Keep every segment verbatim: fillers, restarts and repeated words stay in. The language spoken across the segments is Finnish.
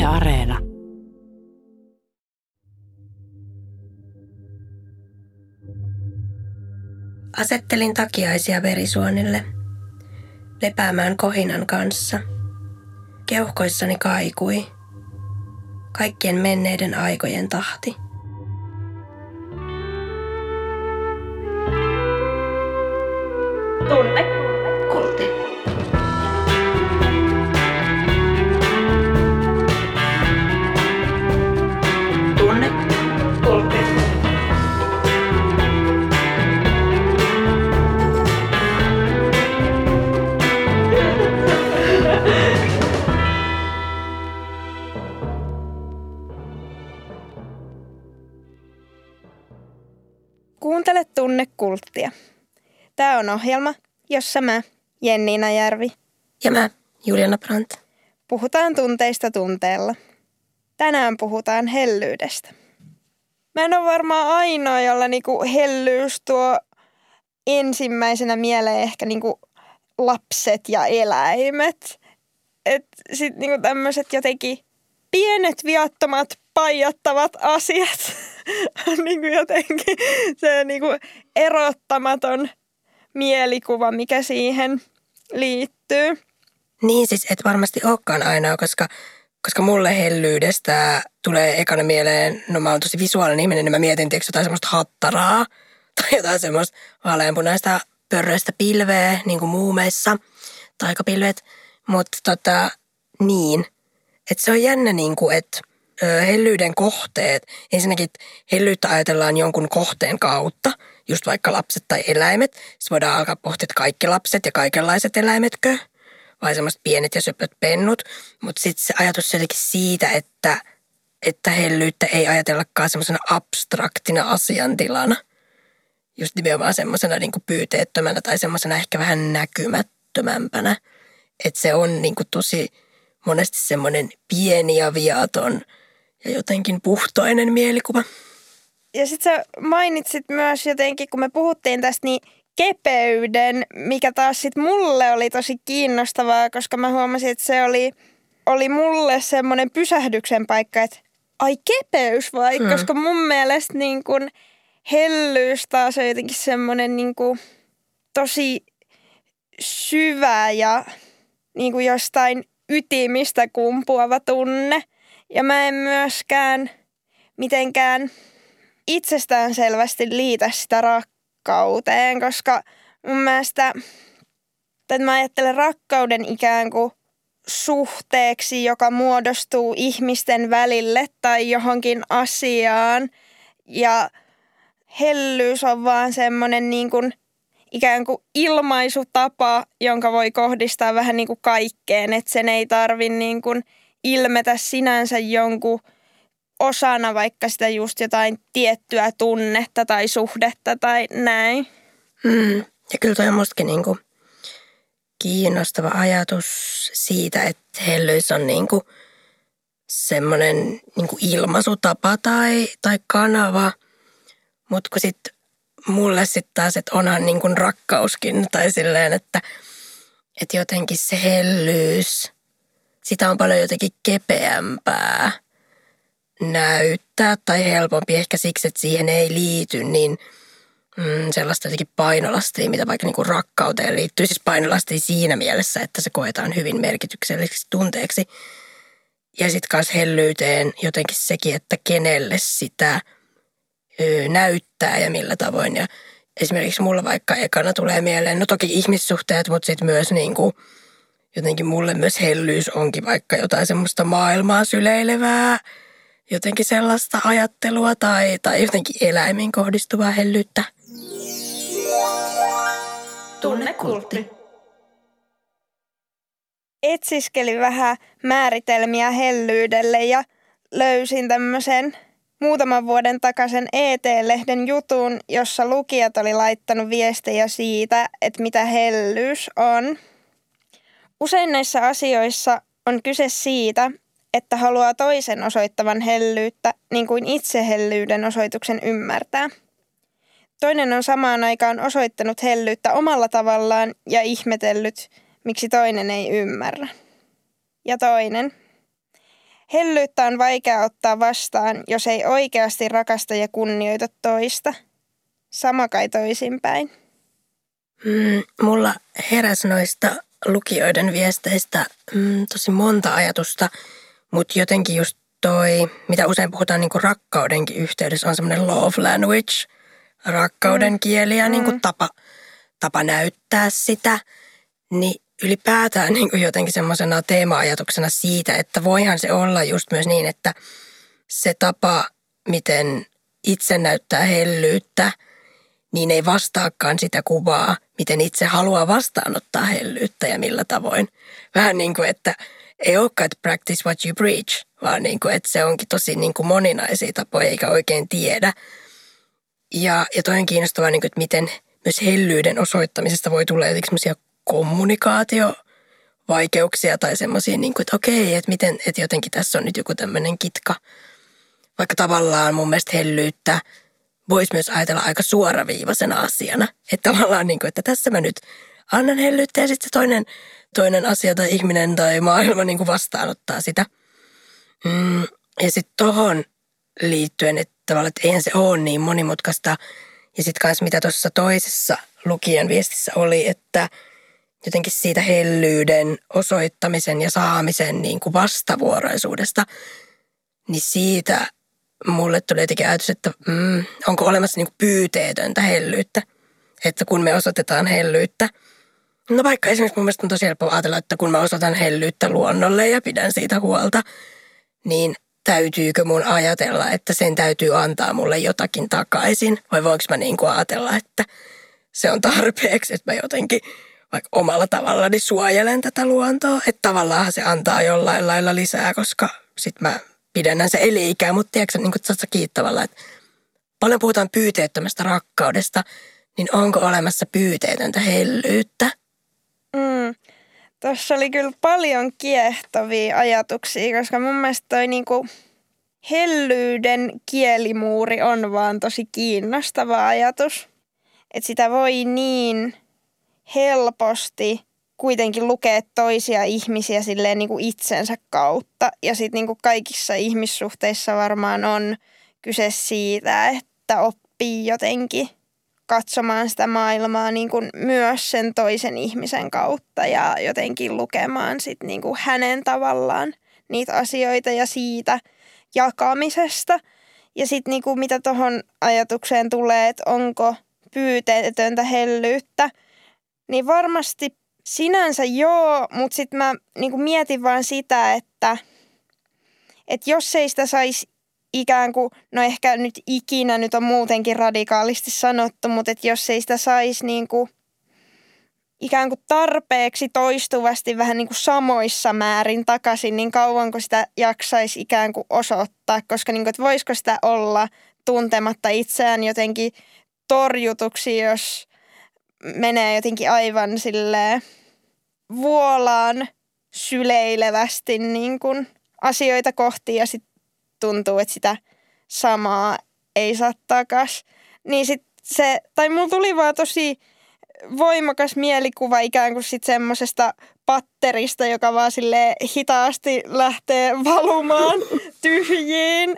Yle Areena. Asettelin takiaisia verisuonille, lepäämään kohinan kanssa. Keuhkoissani kaikui kaikkien menneiden aikojen tahti. Tunne kultti. Tunne kultti. Kuuntele Tunnekulttia. Tämä on ohjelma, jossa mä, Jenniina Järvi, Ja mä, Juliana Brandt. puhutaan tunteista tunteella. Tänään puhutaan hellyydestä. Mä en ole varmaan ainoa, jolla niinku hellyys tuo ensimmäisenä mieleen ehkä niinku lapset ja eläimet. Et sit niinku tämmöiset jotenkin pienet, viattomat, paijattavat asiat on niinku jotenkin se niinku erottamaton mielikuva, mikä siihen liittyy. Niin siis et varmasti olekaan ainoa, koska, koska mulle hellyydestä tulee ekana mieleen, no mä oon tosi visuaalinen ihminen, niin mä mietin tiiäks jotain semmoista hattaraa tai jotain semmoista vaaleanpunaista pörröistä pilveä, niin kuin muumeissa, taikapilvet. Mutta tota, niin, että se on jännä niin kuin, että hellyyden kohteet, ensinnäkin hellyyttä ajatellaan jonkun kohteen kautta, just vaikka lapset tai eläimet. Sitten voidaan alkaa pohtia, että kaikki lapset ja kaikenlaiset eläimetkö, vai semmoiset pienet ja söpöt pennut. Mutta sitten se ajatus jotenkin siitä, että, että hellyyttä ei ajatellakaan semmoisena abstraktina asiantilana. Just nimenomaan semmoisena niin kuin pyyteettömänä tai semmoisena ehkä vähän näkymättömämpänä. Että se on niin kuin tosi monesti semmoinen pieni ja viaton ja jotenkin puhtoinen mielikuva. Ja sit sä mainitsit myös jotenkin, kun me puhuttiin tästä, niin kepeyden, mikä taas sit mulle oli tosi kiinnostavaa, koska mä huomasin, että se oli, oli mulle semmoinen pysähdyksen paikka, että ai kepeys vai, hmm. koska mun mielestä niin kun hellyys taas on jotenkin semmoinen niin kun tosi syvä ja niin kun jostain ytimistä kumpuava tunne. Ja mä en myöskään mitenkään itsestään selvästi liitä sitä rakkauteen, koska mun mielestä, että mä ajattelen rakkauden ikään kuin suhteeksi, joka muodostuu ihmisten välille tai johonkin asiaan. Ja hellyys on vaan semmoinen niin kuin ikään kuin ilmaisutapa, jonka voi kohdistaa vähän niin kuin kaikkeen, että sen ei tarvi niin kuin ilmetä sinänsä jonkun osana vaikka sitä just jotain tiettyä tunnetta tai suhdetta tai näin. Mm. Ja kyllä toi on mustakin niinku kiinnostava ajatus siitä, että hellyys on niinku semmoinen niinku ilmaisutapa tai, tai kanava. Mutta kun sit mulle sitten taas, että onhan niinku rakkauskin tai silleen, että, että jotenkin se hellyys, sitä on paljon jotenkin kepeämpää näyttää tai helpompi ehkä siksi, että siihen ei liity niin mm, sellaista jotenkin painolastia, mitä vaikka niinku rakkauteen liittyy. Siis painolastia siinä mielessä, että se koetaan hyvin merkitykselliseksi tunteeksi. Ja sitten kanssa hellyyteen jotenkin sekin, että kenelle sitä ö, näyttää ja millä tavoin. Ja esimerkiksi mulla vaikka ekana tulee mieleen, no toki ihmissuhteet, mutta sitten myös niinku jotenkin mulle myös hellyys onkin vaikka jotain semmoista maailmaa syleilevää, jotenkin sellaista ajattelua tai, tai jotenkin eläimiin kohdistuvaa hellyyttä. Tunnekultti. Etsiskelin vähän määritelmiä hellyydelle ja löysin tämmöisen muutaman vuoden takaisen E T-lehden jutun, jossa lukijat oli laittanut viestejä siitä, että mitä hellyys on. Usein näissä asioissa on kyse siitä, että haluaa toisen osoittavan hellyyttä niin kuin itse hellyyden osoituksen ymmärtää. Toinen on samaan aikaan osoittanut hellyyttä omalla tavallaan ja ihmetellyt, miksi toinen ei ymmärrä. Ja toinen. Hellyyttä on vaikea ottaa vastaan, jos ei oikeasti rakasta ja kunnioita toista. Sama kai toisinpäin. Mm, mulla heräsi noista lukijoiden viesteistä mm, tosi monta ajatusta, mutta jotenkin just toi, mitä usein puhutaan niinku rakkaudenkin yhteydessä, on semmoinen love language, rakkauden mm. kieli ja niinku tapa, tapa näyttää sitä, niin ylipäätään niinku jotenkin semmoisena teema-ajatuksena siitä, että voihan se olla just myös niin, että se tapa, miten itse näyttää hellyyttä, niin ei vastaakaan sitä kuvaa, miten itse haluaa vastaanottaa hellyyttä ja millä tavoin. Vähän niin kuin, että ei olekaan, että practice what you preach, vaan niin kuin, että se onkin tosi niin kuin moninaisia tapoja eikä oikein tiedä. Ja, ja toi on kiinnostavaa, niin kuin, että miten myös hellyyden osoittamisesta voi tulla jotenkin semmoisia kommunikaatiovaikeuksia tai semmoisia, niin kuin, että okei, että, miten, että jotenkin tässä on nyt joku tämmöinen kitka. Vaikka tavallaan mun mielestä hellyyttä voisi myös ajatella aika suoraviivaisena asiana. Että tavallaan niin kuin, että tässä mä nyt annan hellyyttä ja sitten se toinen, toinen asia tai ihminen tai maailma niin kuin vastaanottaa sitä. Mm, ja sitten tohon liittyen, että tavallaan, että eihän se ole niin monimutkaista. Ja sitten kanssa mitä tuossa toisessa lukijan viestissä oli, että jotenkin siitä hellyyden osoittamisen ja saamisen niin kuin vastavuoroisuudesta, niin siitä mulle tuli jotenkin ajatus, että mm, onko olemassa niin kuin pyyteetöntä hellyyttä, että kun me osoitetaan hellyyttä. No vaikka esimerkiksi mun mielestä on tosi helppo ajatella, että kun mä osoitan hellyyttä luonnolle ja pidän siitä huolta, niin täytyykö mun ajatella, että sen täytyy antaa mulle jotakin takaisin? Vai voinko mä niin kuin ajatella, että se on tarpeeksi, että mä jotenkin vaikka omalla tavallani suojelen tätä luontoa. Että tavallaan se antaa jollain lailla lisää, koska sit mä pidennän se eli-ikää, mutta tiedätkö, niin kuin tässä kiittävällä, että paljon puhutaan pyyteettömästä rakkaudesta, niin onko olemassa pyyteetöntä hellyyttä? Mm. Tuossa oli kyllä paljon kiehtovia ajatuksia, koska mun mielestä toi niinku hellyyden kielimuuri on vaan tosi kiinnostava ajatus. Että sitä voi niin helposti kuitenkin lukea toisia ihmisiä silleen niin kuin itsensä kautta. Ja sitten niin kuin kaikissa ihmissuhteissa varmaan on kyse siitä, että oppii jotenkin katsomaan sitä maailmaa niin kuin myös sen toisen ihmisen kautta ja jotenkin lukemaan sitten niin kuin hänen tavallaan niitä asioita ja siitä jakamisesta. Ja sitten niin kuin mitä tuohon ajatukseen tulee, että onko pyyteetöntä hellyyttä, niin varmasti sinänsä joo, mutta sitten mä niinku mietin vaan sitä, että, että jos ei sitä saisi ikään kuin, no ehkä nyt ikinä nyt on muutenkin radikaalisti sanottu, mutta että jos ei sitä saisi niinku ikään kuin tarpeeksi toistuvasti vähän niin kuin samoissa määrin takaisin, niin kauanko sitä jaksaisi ikään kuin osoittaa, koska niin kuin, että voisiko sitä olla tuntematta itseään jotenkin torjutuksi, jos menee jotenkin aivan silleen vuolaan syleilevästi niin kuin asioita kohti ja sitten tuntuu, että sitä samaa ei saa takas. Niin sit se, tai mulla tuli vaan tosi voimakas mielikuva ikään kuin sit semmosesta patterista, joka vaan silleen hitaasti lähtee valumaan tyhjiin.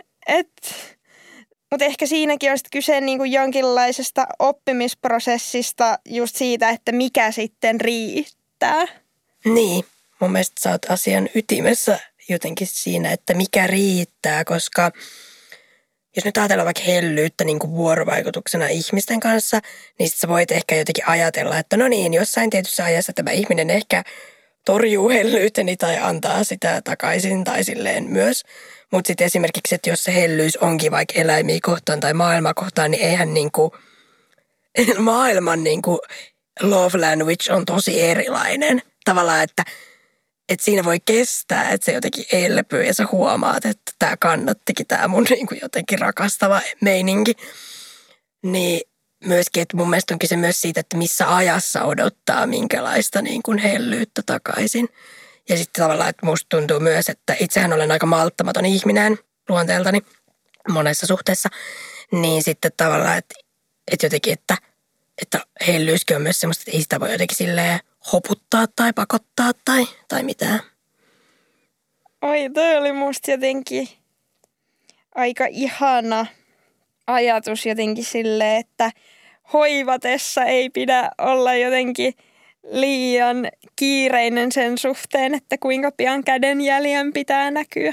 Mutta ehkä siinäkin on kyse niinku jonkinlaisesta oppimisprosessista just siitä, että mikä sitten riittää. Niin, mun mielestä sä oot asian ytimessä jotenkin siinä, että mikä riittää, koska jos nyt ajatellaan vaikka hellyyttä niin kuin vuorovaikutuksena ihmisten kanssa, niin sit sä voit ehkä jotenkin ajatella, että no niin, jossain tietyssä ajassa tämä ihminen ehkä torjuu hellyyteni tai antaa sitä takaisin tai silleen myös. Mutta sitten esimerkiksi, että jos se hellyys onkin vaikka eläimiä kohtaan tai maailmaa kohtaan, niin eihän niinku, maailman niinku love language on tosi erilainen. Tavallaan, että, että siinä voi kestää, että se jotenkin elpyy ja sä huomaat, että tämä kannattikin tämä mun niinku jotenkin rakastava meininki. Niin myöskin, että mun mielestä on kyse myös siitä, että missä ajassa odottaa minkälaista niinku hellyyttä takaisin. Ja sitten tavallaan, että musta tuntuu myös, että itsehän olen aika malttamaton ihminen luonteeltani monessa suhteessa. Niin sitten tavallaan, että, että jotenkin, että, että hellyyskin on myös semmoista, että ei sitä voi jotenkin silleen hoputtaa tai pakottaa tai, tai mitään. Oi, toi oli musta jotenkin aika ihana ajatus jotenkin silleen, että hoivatessa ei pidä olla jotenkin liian kiireinen sen suhteen, että kuinka pian kädenjäljen pitää näkyä.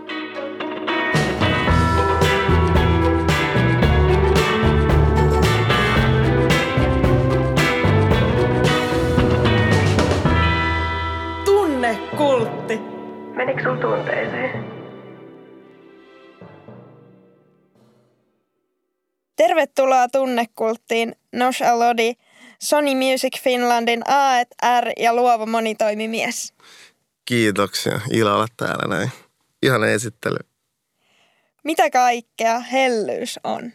Tunnekultti. Menikö sun tunteeseen? Tervetuloa Tunnekulttiin, Nosh Alodi, Sony Music Finlandin A and R ja luova monitoimimies. Kiitoksia. Ilo olla täällä näin. Ihana esittely. Mitä kaikkea hellyys on?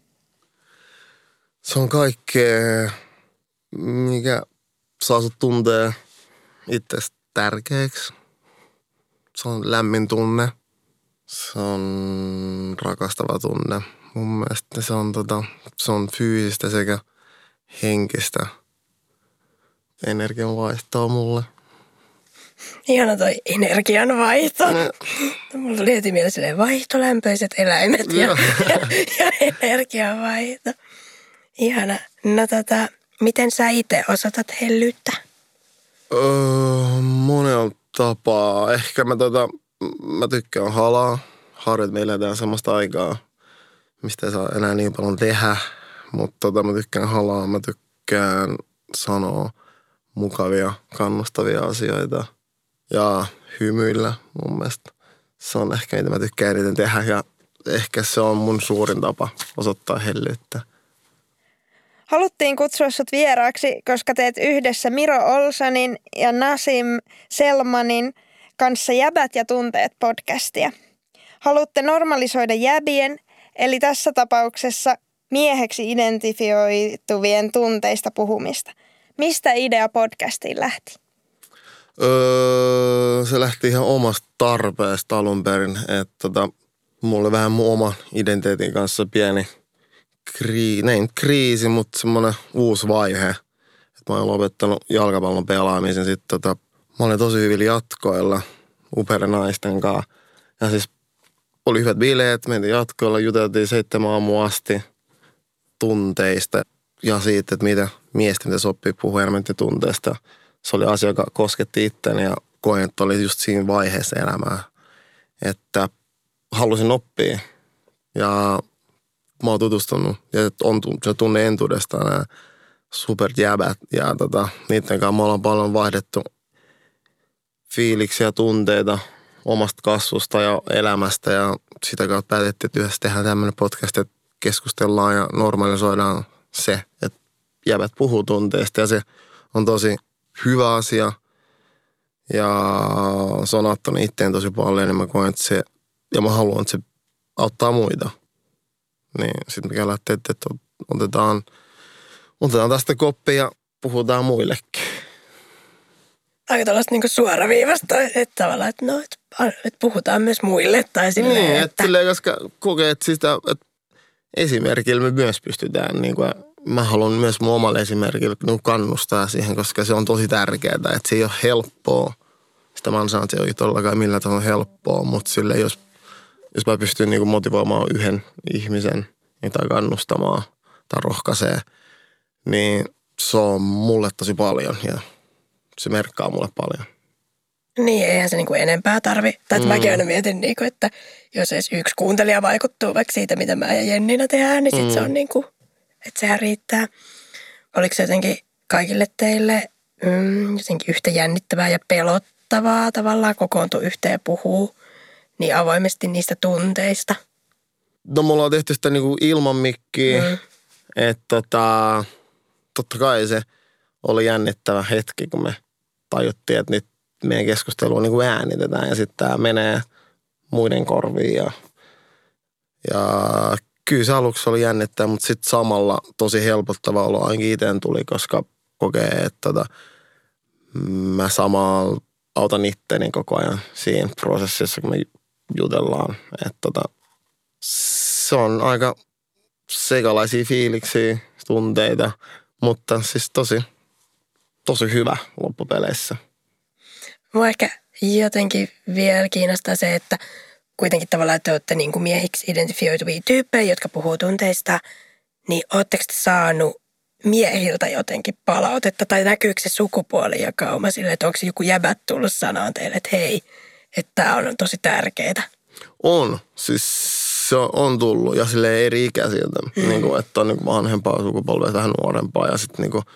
Se on kaikkea, mikä saa sut tuntee itsestä tärkeäksi. Se on lämmin tunne. Se on rakastava tunne. Mun mielestä se on, tota, se on fyysistä sekä henkistä energianvaihtoa mulle. Ihana toi energianvaihto. No. Mulla tuli heti mieleen silleen vaihtolämpöiset eläimet ja, ja, ja energianvaihto. Ihana. No tota, miten sä itse osoitat hellyyttä? Öö, monella tapaa. Ehkä mä, tota, mä tykkään halaa. Harjoit me eletään semmoista aikaa, mistä ei saa enää niin paljon tehdä. Mutta tota, mä tykkään halaa. Mä tykkään sanoa mukavia, kannustavia asioita. Ja hymyillä mun mielestä. Se on ehkä mitä mä tykkään eniten tehdä. Ja ehkä se on mun suurin tapa osoittaa hellyyttä. Haluttiin kutsua sut vieraaksi, koska teet yhdessä Miro Olsonin ja Nasim Selmanin kanssa Jäbät ja tunteet podcastia. Haluatte normalisoida jäbien, eli tässä tapauksessa mieheksi identifioituvien tunteista puhumista. Mistä idea podcastiin lähti? Öö, se lähti ihan omasta tarpeesta alun perin. Että tota, mulla vähän mun oma identiteetin kanssa pieni Krii, näin kriisi, mutta semmoinen uusi vaihe. Että mä olen lopettanut jalkapallon pelaamisen. Sitten tota, mä olin tosi hyvillä jatkoilla upeiden naisten kanssa. Ja siis oli hyvät bileet, mentiin jatkoilla, juteltiin seitsemän aamuun asti tunteista. Ja siitä, että mitä miesten pitäisi oppia puhua enemmän tunteista. Se oli asia, joka kosketti itseäni ja koin, että oli just siinä vaiheessa elämää. Että halusin oppia ja mä oon tutustunut ja on se tunne entuudestaan nämä superjäbät ja tota, niiden kanssa me ollaan paljon vaihdettu fiiliksiä, tunteita omasta kasvusta ja elämästä ja sitä kautta päätettiin, että yhdessä tehdään tämmöinen podcast, että keskustellaan ja normalisoidaan se, että jäbät puhuu tunteista ja se on tosi hyvä asia ja se on auttanut itteen tosi paljon ja mä koen, että se, ja mä haluan, että se auttaa muita. Niin sitten mikä lähtee, että otetaan, otetaan tästä koppia ja puhutaan muillekin. Aika tällaista niinku suoraviivasta, että tavallaan, että no, että, että puhutaan myös muille tai silleen, niin, että... että... silleen, koska kokee, että, sitä, että esimerkillä me myös pystytään, niin kuin, mä haluan myös mun omalle esimerkillä niin kannustaa siihen, koska se on tosi tärkeää, että se ei ole helppoa. Sitä mä sanon, että se ei ole todellakaan millään tavalla helppoa, mutta silleen, jos Jos mä pystyn niinku motivoimaan yhden ihmisen tai kannustamaan tai rohkaisee, niin se on mulle tosi paljon ja se merkkaa mulle paljon. Niin, eihän se niinku enempää tarvi. Tai mm. mäkin aina mietin, niinku, että jos edes yksi kuuntelija vaikuttuu vaikka siitä, mitä mä ja Jenninä tehdään, niin sit mm. se on niinku, että sehän riittää. Oliko se jotenkin kaikille teille mm, jotenkin yhtä jännittävää ja pelottavaa tavallaan kokoontua yhteen ja puhua niin avoimesti niistä tunteista? No mulla on tehty sitä niinku ilman mikkiä, mm. että tota, totta kai se oli jännittävä hetki, kun me tajuttiin, että nyt meidän keskustelua niinku äänitetään ja sitten tämä menee muiden korviin. Ja, ja kyllä se aluksi oli jännittävä, mutta sitten samalla tosi helpottava olo ainakin itse tuli, koska kokee, että tota, mä samalla autan itteni koko ajan siinä prosessissa, kun me jutellaan. Että tota, se on aika sekalaisia fiiliksiä, tunteita, mutta siis tosi, tosi hyvä loppupeleissä. Mua ehkä jotenkin vielä kiinnostaa se, että kuitenkin tavallaan te olette niin kuin miehiksi identifioituvia tyyppejä, jotka puhuu tunteista, niin ootteko te saanut miehiltä jotenkin palautetta tai näkyykö se sukupuolijakauma sille, että onko joku jäbät tullut sanoa teille, että hei, että tämä on tosi tärkeää? On, siis se on tullut ja silleen eri ikäisiltä, mm. niin kuin, että on niin kuin vanhempaa sukupolvea, vähän nuorempaa ja sitten niin kuin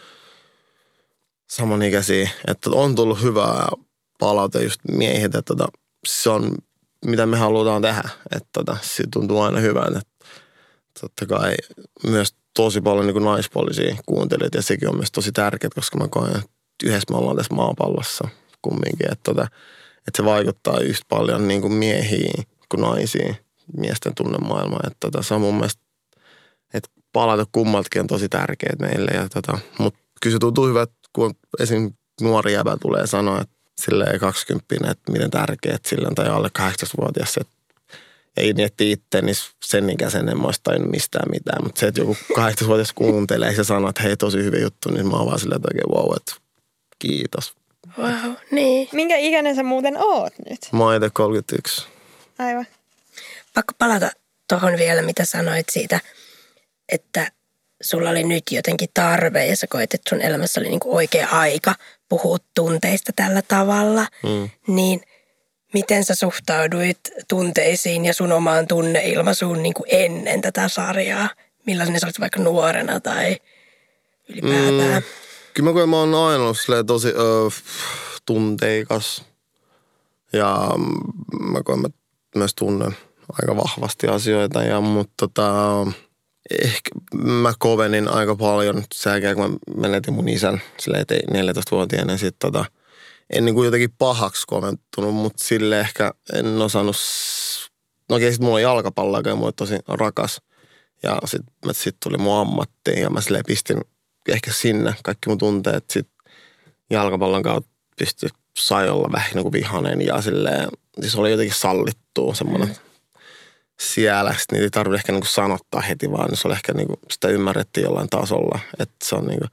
samanikäisiä, että on tullut hyvää palaute just miehiltä, että tota, se on mitä me halutaan tehdä, että tota, se tuntuu aina hyvältä, että totta kai myös tosi paljon niin kuin naispuolisia kuuntelijoita ja sekin on myös tosi tärkeää, koska mä koen, että yhdessä me ollaan tässä maapallossa kumminkin, että, tota, että se vaikuttaa yhtä paljon niin kuin miehiin kuin naisiin, miesten tunnemaailmaan, että tota, se on mun mielestä, että palata kummaltakin on tosi tärkeät meille, ja tota, mutta kyllä se tuntuu hyvä, kun esim. Nuori jäbä tulee sanoa, että silleen kaksikymppinen, että miten tärkeät sillä on, tai alle kahdeksantoistavuotias, että ei mietti itse, niin sen ikäisen en mä olisi tajunnut mistään mitään. Mutta se, että joku kahdeksantoistavuotias kuuntelee ja se sanoo, että hei, tosi hyvä juttu, niin mä oon vaan silleen, että oikein wow, että kiitos. Wow, niin. Minkä ikäinen sä muuten oot nyt? Mä oon itse kolmekymmentäyksi. Aivan. Pakko palata tuohon vielä, mitä sanoit siitä, että sulla oli nyt jotenkin tarve ja sä koet, että sun elämässä oli niinku oikea aika puhua tunteista tällä tavalla. Mm. Niin miten sä suhtauduit tunteisiin ja sun omaan tunneilmaisuun niinku ennen tätä sarjaa? Millainen sä olit vaikka nuorena tai ylipäätään? Mm. Kyllä mä koen, mä oon aina ollut tosi ö, tunteikas. Ja mä koen, mä myös tunnen aika vahvasti asioita. Ja, mutta tota, ehkä mä kovenin aika paljon sen jälkeen, kun mä menetin mun isän silleen neljätoistavuotiaana. Sitten tota, en niin kuin jotenkin pahaksi koventunut, mutta sille ehkä en osannut. No okei, sitten mulla on jalkapallo, joka on mulle tosi rakas. Ja sitten sit tuli mun ammatti ja mä silleen pistin ehkä sinne kaikki mun tunteet. Sitten jalkapallon kautta pystyi, sai olla vähän niin kuin vihainen ja silleen, siis oli jotenkin sallittua semmoinen mm. siellä. Sitten niitä ei tarvitse ehkä niin kuin sanottaa heti, vaan se oli ehkä niin kuin, sitä ymmärrettiin jollain tasolla, että se on niin kuin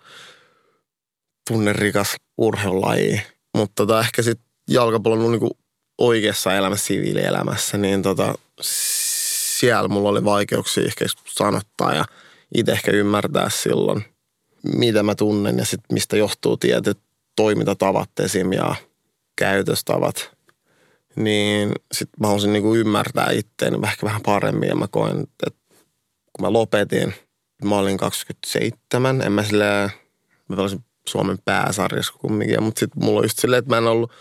tunnerikas urheilulaji. Mutta tota, ehkä sitten jalkapallon on niin kuin oikeassa elämässä, siviilielämässä, niin tota, siellä mulla oli vaikeuksia ehkä sanottaa ja itse ehkä ymmärtää silloin, mitä mä tunnen ja sitten mistä johtuu tietyt toimintatavat esim. Ja käytöstavat. Niin sitten mä halusin niinku ymmärtää itteeni ehkä vähän paremmin ja mä koen, että kun mä lopetin, mä olin kaksikymmentäseitsemän, en mä silleen, mä pelasin Suomen pääsarjassa kumminkin, mutta sitten mulla on just silleen, että mä en ollut,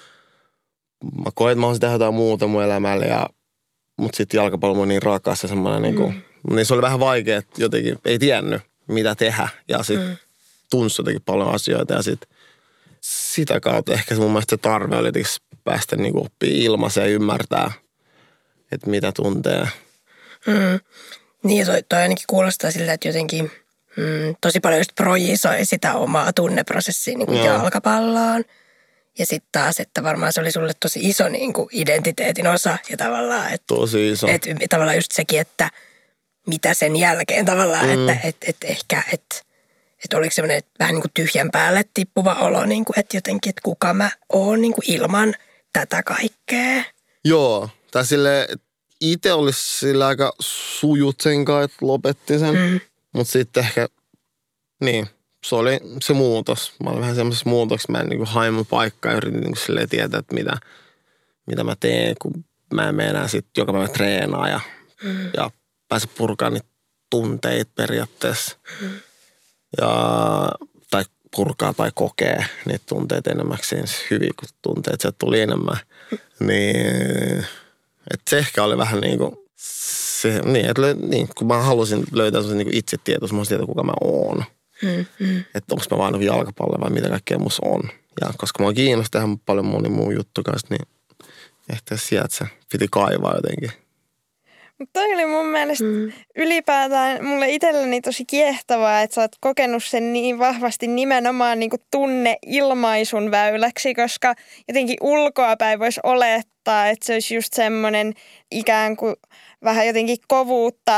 mä koen, että mä haluaisin tehdä jotain muuta mun elämällä ja mutta sitten jalkapallo on niin rakas ja semmoinen, mm. niinku, niin se oli vähän vaikea, että jotenkin ei tiennyt, mitä tehdä. Ja sitten mm. tunsi jotenkin paljon asioita ja sitten sitä kautta ehkä mun mielestä se tarve oli jotenkin päästä niinku oppii ilmaiseen ja ymmärtää, että mitä tuntee. Mm. Niin ja toi, toi ainakin kuulostaa siltä, että jotenkin mm, tosi paljon just projisoi sitä omaa tunneprosessia niin kuin jalkapalloon. Ja sitten taas, että varmaan se oli sulle tosi iso niin kuin identiteetin osa ja tavallaan, että, tosi iso. Että tavallaan just sekin, että mitä sen jälkeen tavallaan, mm. että et, et ehkä, että et oliko semmoinen vähän niin kuin tyhjän päälle tippuva olo, niin kuin, että jotenkin, että kuka mä oon niin kuin ilman tätä kaikkea. Joo, tai silleen, itse olisi sillä aika sujut sen kanssa, että lopetti sen, mm. mutta sitten ehkä, niin. Se oli se muutos. Mä olin vähän semmoisessa muutoksessa. Mä en niin kuin hain mun paikkaa ja yritin niin kuin silleen tietää, että mitä, mitä mä teen, kun mä en mene enää sitten joka päivä treenaa ja, mm. ja pääse purkaan niitä tunteita periaatteessa. Mm. Ja, tai purkaa tai kokee niitä tunteita enemmäksi hyviä kuin tunteet. Sieltä tuli enemmän. Mm. Niin, että se ehkä oli vähän niin kuin se, niin, että niin, kun mä halusin löytää sellaisen niin kuin itsetietoisuus, mä halusin tietää, kuka mä oon. Mm, mm. Että onko mä vaan jalkapallo vai mitä kaikkea musta on. Ja koska mä oon kiinnostunut tehdä paljon moni muu juttu kanssa, niin ehkä sieltä se piti kaivaa jotenkin. Mutta toi oli mun mielestä mm. ylipäätään mulle itselleni tosi kiehtovaa, että sä oot kokenut sen niin vahvasti nimenomaan niin kuin tunneilmaisun väyläksi, koska jotenkin ulkoapäin voisi olettaa, että se olisi just semmoinen ikään kuin vähän jotenkin kovuutta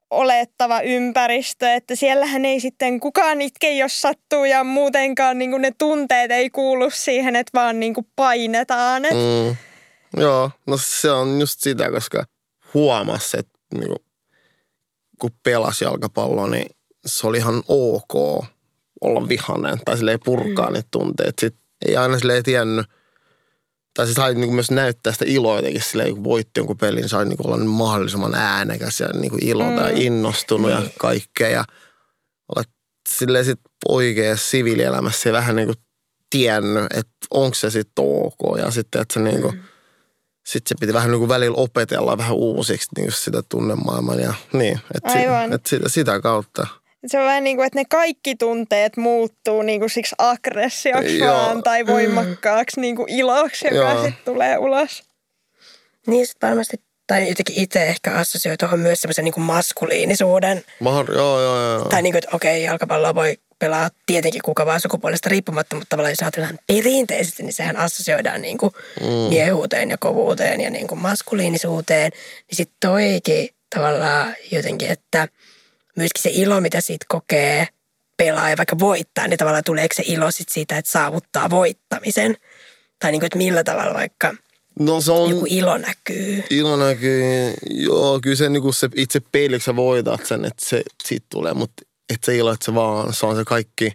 olettava ympäristö, että siellähän ei sitten kukaan itke, jos sattuu ja muutenkaan niin kuin ne tunteet ei kuulu siihen, että vaan niin kuin painetaan. Et. Mm. Joo, no se on just sitä, koska huomasi, että niin kuin, kun pelasi jalkapalloa, niin se oli ihan ok olla vihainen tai silleen purkaa mm. niitä tunteita. Sitten ei aina silleen tiennyt, tai sitten sai niin myös näyttää sitä iloa jotenkin silleen, kun voitti jonkun pelin, niin sai niin olla mahdollisimman äänekäs ja niin ilota mm. ja innostunut ja kaikkea. Ja olet silleen sitten oikeassa siviilielämässä ja vähän niin kuin tiennyt, että onko se sitten ok. Ja sitten, että se niin kuin, mm. sitten se piti vähän niin kuin välillä opetella vähän uusiksi niin sitä tunnemaailman ja niin, että, sit, että sitä, sitä kautta. Se on vähän niin kuin, että ne kaikki tunteet muuttuu niin kuin siksi aggressioksi vaan tai voimakkaaksi niin kuin iloksi, joka sitten tulee ulos. Niin sitten varmasti, tai jotenkin itse ehkä assosioi tuohon myös semmoisen niin kuin maskuliinisuuden. Mahar, joo, joo, joo. Tai niin kuin, että okei, jalkapalloa voi pelaa tietenkin kuka vaan sukupuolesta riippumatta, mutta tavallaan jos ajatellaan perinteisesti, niin sehän assosioidaan niin kuin mm. miehuuteen ja kovuuteen ja niin kuin maskuliinisuuteen. Niin sitten toikin tavallaan jotenkin, että myöskin se ilo, mitä siitä kokee pelaaja vaikka voittaa, niin tavallaan tuleeko se ilo sit siitä, että saavuttaa voittamisen? Tai niin kuin, että millä tavalla vaikka no, se on, joku ilo näkyy? Ilo näkyy, joo, kyllä se, niin kuin se itse peiliksi sä voitat sen, että se siitä tulee, mutta että se ilo, että se vaan, se on se kaikki,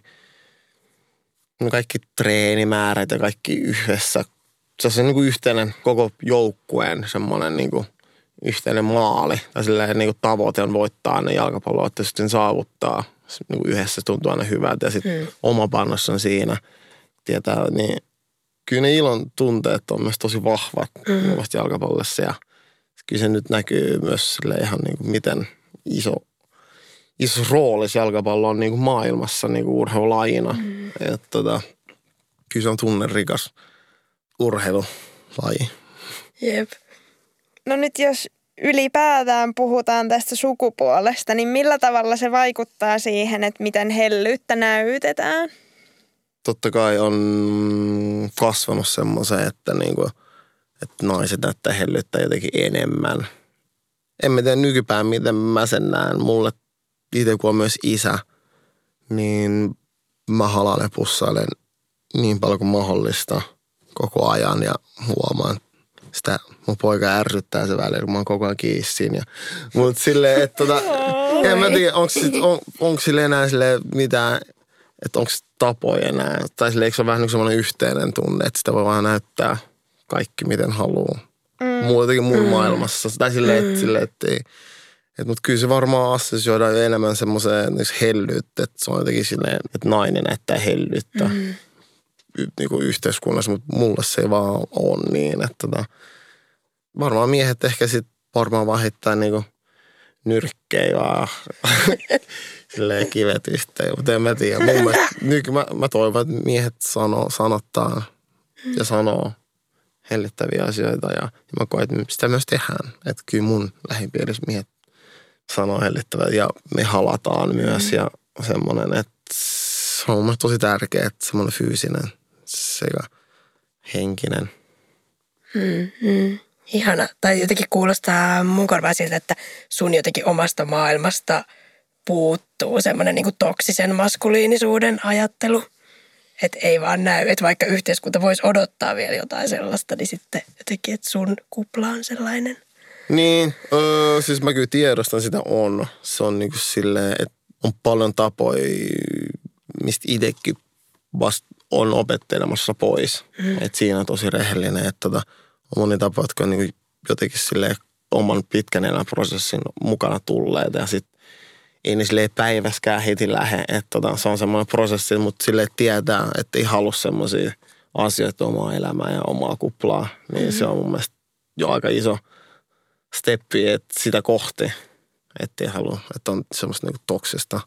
no kaikki treenimäärät ja kaikki yhdessä. Se on se niin kuin yhteinen koko joukkueen semmoinen niin kuin yhteinen maali. Tai silleen niin kuin tavoite on voittaa ne jalkapalloa, että sitten saavuttaa. Niin kuin yhdessä se tuntuu aina hyvältä ja sitten hmm. oma panos on siinä. Tietää, niin kyllä ne ilon tunteet on myös tosi vahvat hmm. jalkapallossa. Ja kyllä se nyt näkyy myös silleen ihan niin kuin miten iso iso rooli jalkapallo on niin kuin maailmassa niin kuin urheilulajina. Mm. Että tota, kyllä se on tunnerikas urheilulaji. Jep. No nyt jos ylipäätään puhutaan tästä sukupuolesta, niin millä tavalla se vaikuttaa siihen, että miten hellyyttä näytetään? Totta kai on kasvanut semmoiseen, että, niin kuin, että naiset näyttää hellyyttä jotenkin enemmän. En mä tiedä nykypäin, miten mä sen näen. Mulle itse kun on myös isä, niin mä halaan ja pussailen niin paljon kuin mahdollista koko ajan ja huomaan sitä, mun poika ärsyttää se välillä, kun mä oon koko ajan kiissin. Ja, mutta silleen, että tota, en mä tiedä, onko on, onko sille enää silleen mitään, että onko tapoja enää, tai silleen, eikö se ole vähän niin semmoinen yhteinen tunne, että sitä voi vaan näyttää kaikki miten haluaa. Mm. Muu jotenkin muun mm. maailmassa, tai silleen, että, silleen, että ei. Mutta kyllä se varmaan assosioidaan jo enemmän semmoiseen hellyyttä, että se on jotenkin silleen, että nainen näyttää hellyyttä mm. y- niinku yhteiskunnassa, mutta mulle se ei vaan ole niin. Että tota, varmaan miehet ehkä sitten varmaan vaan heittää niinku nyrkkejä vaan silleen kivetystä, mutta en mä tiedä. Mun mielestä nyky, mä, mä toivon, että miehet sanoo, sanottaa ja sanoo hellittäviä asioita ja, ja mä koen, että sitä myös tehdään. Että kyllä mun lähipiirissä miehet sanoo hellittävää ja me halataan myös mm. ja semmoinen, että se on mun tosi tärkeää, että semmoinen fyysinen sekä henkinen. Mm-hmm. Ihana. Tai jotenkin kuulostaa mun korvaan siltä, että sun jotenkin omasta maailmasta puuttuu semmoinen niin kuin toksisen maskuliinisuuden ajattelu. Että ei vaan näy, että vaikka yhteiskunta voisi odottaa vielä jotain sellaista, niin sitten jotenkin, että sun kupla on sellainen. Niin, öö, siis mä kyllä tiedostan sitä on. Se on niinku silleen, että on paljon tapoja, mistä itsekin vasta on opettelemassa pois. Mm. Että siinä on tosi rehellinen, että tota, on moni tapa, jotka on niinku jotenkin silleen oman pitkän elämänprosessin mukana tulleet. Ja sitten ei ne silleen päiväskään heti lähde. Että tota, se on semmoinen prosessi, mutta silleen tietää, että ei halua semmoisia asioita omaa elämää ja omaa kuplaa. Niin mm. se on mun mielestä jo aika iso steppi, että sitä kohti, ettei halua, että on semmoista niinku toksista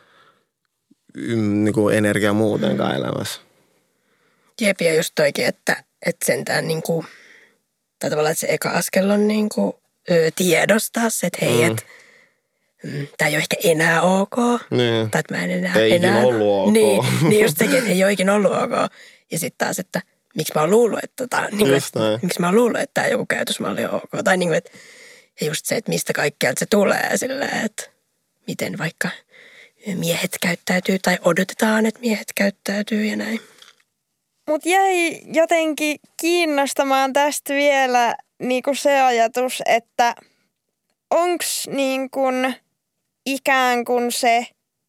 niinku energiaa muutenkaan elämässä. Jep, ja just toikin, että, että sentään niinku, tai tavallaan, että se eka askel on niinku ö, tiedostaa se, että hei, mm. että tämä ei ole ehkä enää ok. Niin. Tai että mä en enää... Ei enää, ikin ollut ok. Niin, niin just sekin, että ei ole ikin ollut ok. Ja sitten taas, että miksi mä oon luullut, että, tota, niin kuin, että miksi mä oon luullut, että tämä joku käytösmalli on ok. Tai niin kuin, että ja just se, että mistä kaikkialta se tulee silleen, että miten vaikka miehet käyttäytyy tai odotetaan, että miehet käyttäytyy ja näin. Mut jäi jotenkin kiinnostamaan tästä vielä niinku se ajatus, että onks niin kuin ikään kuin se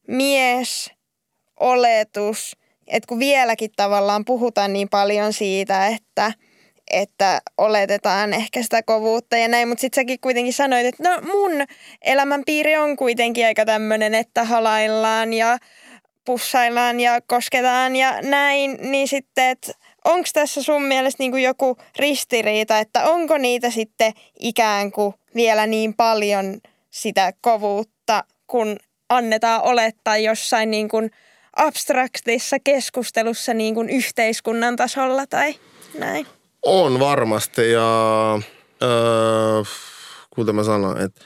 miesoletus, että kun vieläkin tavallaan puhutaan niin paljon siitä, että, että oletetaan ehkä sitä kovuutta ja näin, mutta sitten säkin kuitenkin sanoit, että no mun elämänpiiri on kuitenkin aika tämmöinen, että halaillaan ja pussaillaan ja kosketaan ja näin, niin sitten, että onko tässä sun mielestä niin kuin joku ristiriita, että onko niitä sitten ikään kuin vielä niin paljon sitä kovuutta, kun annetaan olettaa jossain niin kuin abstraktissa keskustelussa niin kuin yhteiskunnan tasolla tai näin? On varmasti ja öö, kuten mä sanoin, että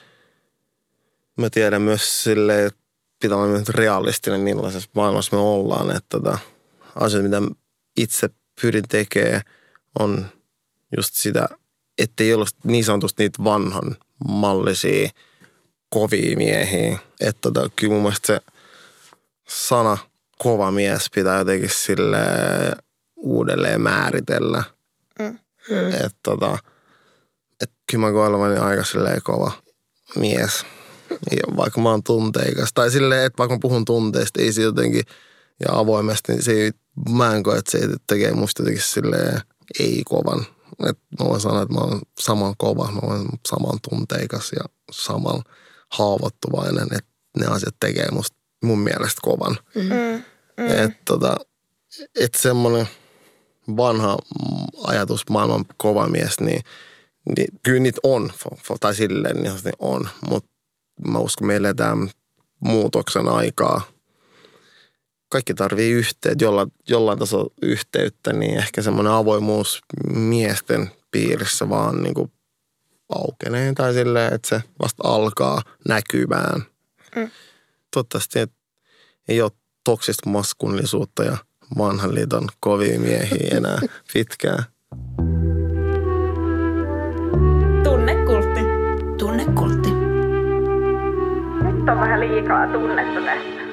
mä tiedän myös silleen, että pitää olla myös realistinen millaisessa maailmassa me ollaan, että tota, asiat, mitä itse pyrin tekemään, on just sitä, ettei ole niin sanotusti niitä vanhan mallisia kovia miehiä. Että tota, kyllä mun mielestä se sana kova mies pitää jotenkin silleen uudelleen määritellä. Mm. Että tota, et kyllä mä koen olevani aika silleen kova mies. Ja vaikka mä oon tunteikas. Tai silleen, että vaikka mä puhun tunteista, ei se jotenkin ja avoimesti, niin se ei, mä en koe, että se tekee musta jotenkin silleen ei-kovan. Että mä voin sanoa, että mä oon saman kova, mä oon saman tunteikas ja saman haavoittuvainen, että ne asiat tekee musta mun mielestä kovan. Mm. Mm. Että tota, et semmoinen vanha ajatus maailman kova mies, niin, niin kyllä niitä on, tai silleen niin on, mutta mä uskon, me eletään muutoksen aikaa. Kaikki tarvii yhteyttä, jollain, jollain tasolla yhteyttä, niin ehkä semmoinen avoimuus miesten piirissä vaan niin kuin aukenee tai silleen, että se vasta alkaa näkymään. Mm. Toivottavasti, että ei ole toksista maskuliinisuutta ja vanhan liiton kovia miehiä enää pitkään. Tunnekultti. Tunnekultti. Nyt on vähän liikaa tunnetta tästä.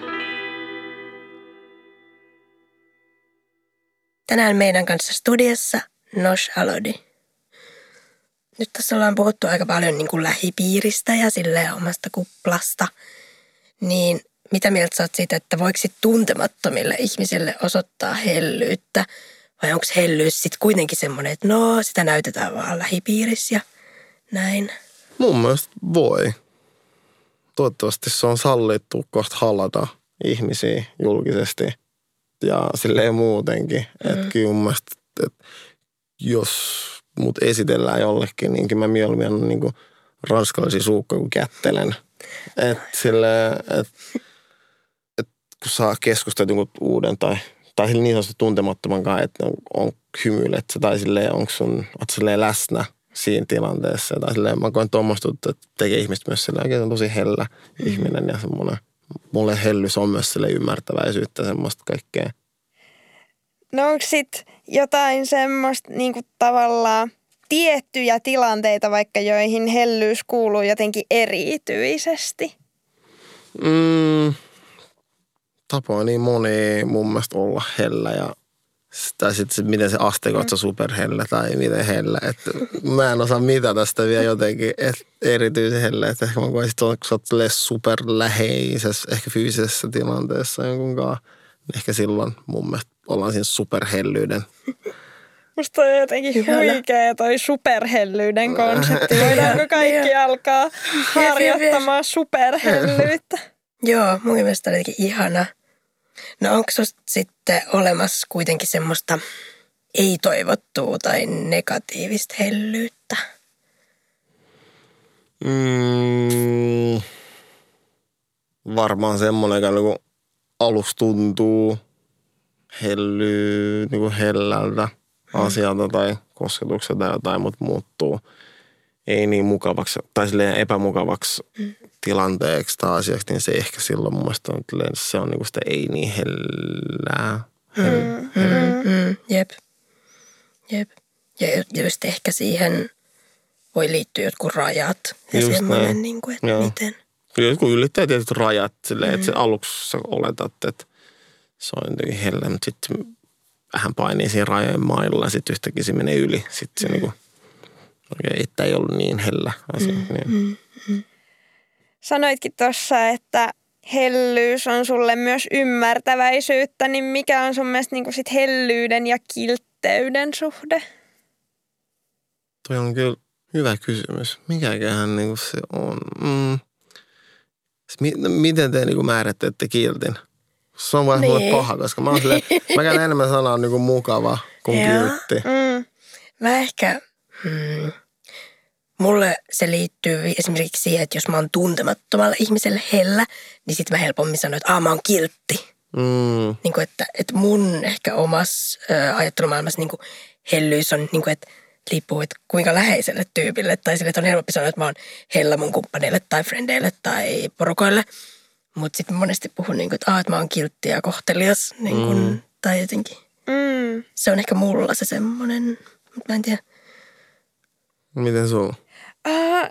Tänään meidän kanssa studiossa Nosh Alodi. Nyt tässä ollaan puhuttu aika paljon niin kuin lähipiiristä ja silleen omasta kuplasta. Niin mitä mieltä sä oot siitä, että voiko sit tuntemattomille ihmisille osoittaa hellyyttä? Vai onko hellyys sitten kuitenkin semmoinen, että no sitä näytetään vaan lähipiirissä ja näin? Mun mielestä voi. Toivottavasti se on sallittu kohta halata ihmisiä julkisesti ja silleen muutenkin. Mm. Että kyllä mun mielestä, että jos mut esitellään jollekin, niin kyllä mä mieluummin annan niin kuin ranskalaisia suukkoja kuin kättelen. Että silleen, että et kun saa keskustella jonkun uuden tai, tai niin sanotusti tuntemattoman kanssa, että on, on hymyilet tai silleen, onko sun, oot silleen läsnä siinä tilanteessa. Tai silleen, mä koen tuommoista, että tekee ihmistä myös silleen, oikein on tosi hellä mm. ihminen ja semmoinen. Mulle hellys on myös silleen ymmärtäväisyyttä semmoista kaikkea. No onko sit jotain semmoista niinku tavallaan tiettyjä tilanteita vaikka, joihin hellyys kuuluu jotenkin erityisesti? Mm, tapa on niin moni mun mielestä olla hellä ja tai sitten miten se asteeko, että se superhellä tai miten hellä. Että mä en osaa mitä tästä vielä jotenkin et, erityisen hellä. Että ehkä mä koisin, että kun sä oot superläheisessä, ehkä fyysisessä tilanteessa jonkunkaan, niin ehkä silloin mun mielestä ollaan siinä superhellyyden. Musta on jotenkin huikea toi superhellyyden konsepti. Voidaanko kaikki alkaa harjoittamaan superhellyyttä? Joo, mun mielestä oli jotenkin ihana. No onko susta sitten olemassa kuitenkin semmoista ei-toivottua tai negatiivista hellyyttä? Mm, varmaan semmoinen, joka niin aluksi tuntuu hellyy, niin hellältä asialta tai kosketukselta tai jotain, mutta muuttuu ei niin mukavaksi tai silleen epämukavaksi mm. tilanteeksi tai asiaksi, niin se ehkä silloin mun mielestä on, se on niinku sitä ei niin hellää. Hell, mm, hell. Mm, mm, jep. Jep. Ja just ehkä siihen voi liittyä jotkut rajat ja just semmoinen, niin kuin, että joo. miten. Jotkut ylittää tietyt rajat silleen, mm. että aluksi sä oletat, että se on jotenkin hellä, mutta sitten vähän painii siinä rajojen mailla ja sitten yhtäkkiä se menee yli. Sitten se mm. niinku, oikein, että ei ollut niin hellä asia. Mm. Niin. Mm. Mm. Sanoitkin tuossa, että hellyys on sulle myös ymmärtäväisyyttä, niin mikä on sun mielestä niinku sit hellyyden ja kiltteyden suhde? Toi on kyllä hyvä kysymys. Mikäköhän niinku se on? Mm. Miten te niinku määrittelette kiltin? Se on vaan mulle paha, koska mä oon silleen, mä käyn enemmän sanaa niinku mukava kuin kiltti. Mm. Mä ehkä, mm, mulle se liittyy esimerkiksi siihen, että jos mä oon tuntemattomalle ihmiselle hellä, niin sit mä helpommin sanon, että aah, mä oon kiltti. Mm. Niin kuin, että, että mun ehkä omassa äh, ajattelumaailmassa niin kuin hellyys on, niin kuin, että riippuu, että kuinka läheiselle tyypille. Tai sille, että on helpompi sanoa, että mä oon hellä mun kumppaneille tai frendeille tai porukoille. Mutta sitten monesti puhun, niin kuin, että, ah, että mä oon kiltti ja kohtelias. Niin kuin, mm. Tai jotenkin. Mm. Se on ehkä mulla se semmoinen, mutta mä en tiedä. Miten sulla? Uh,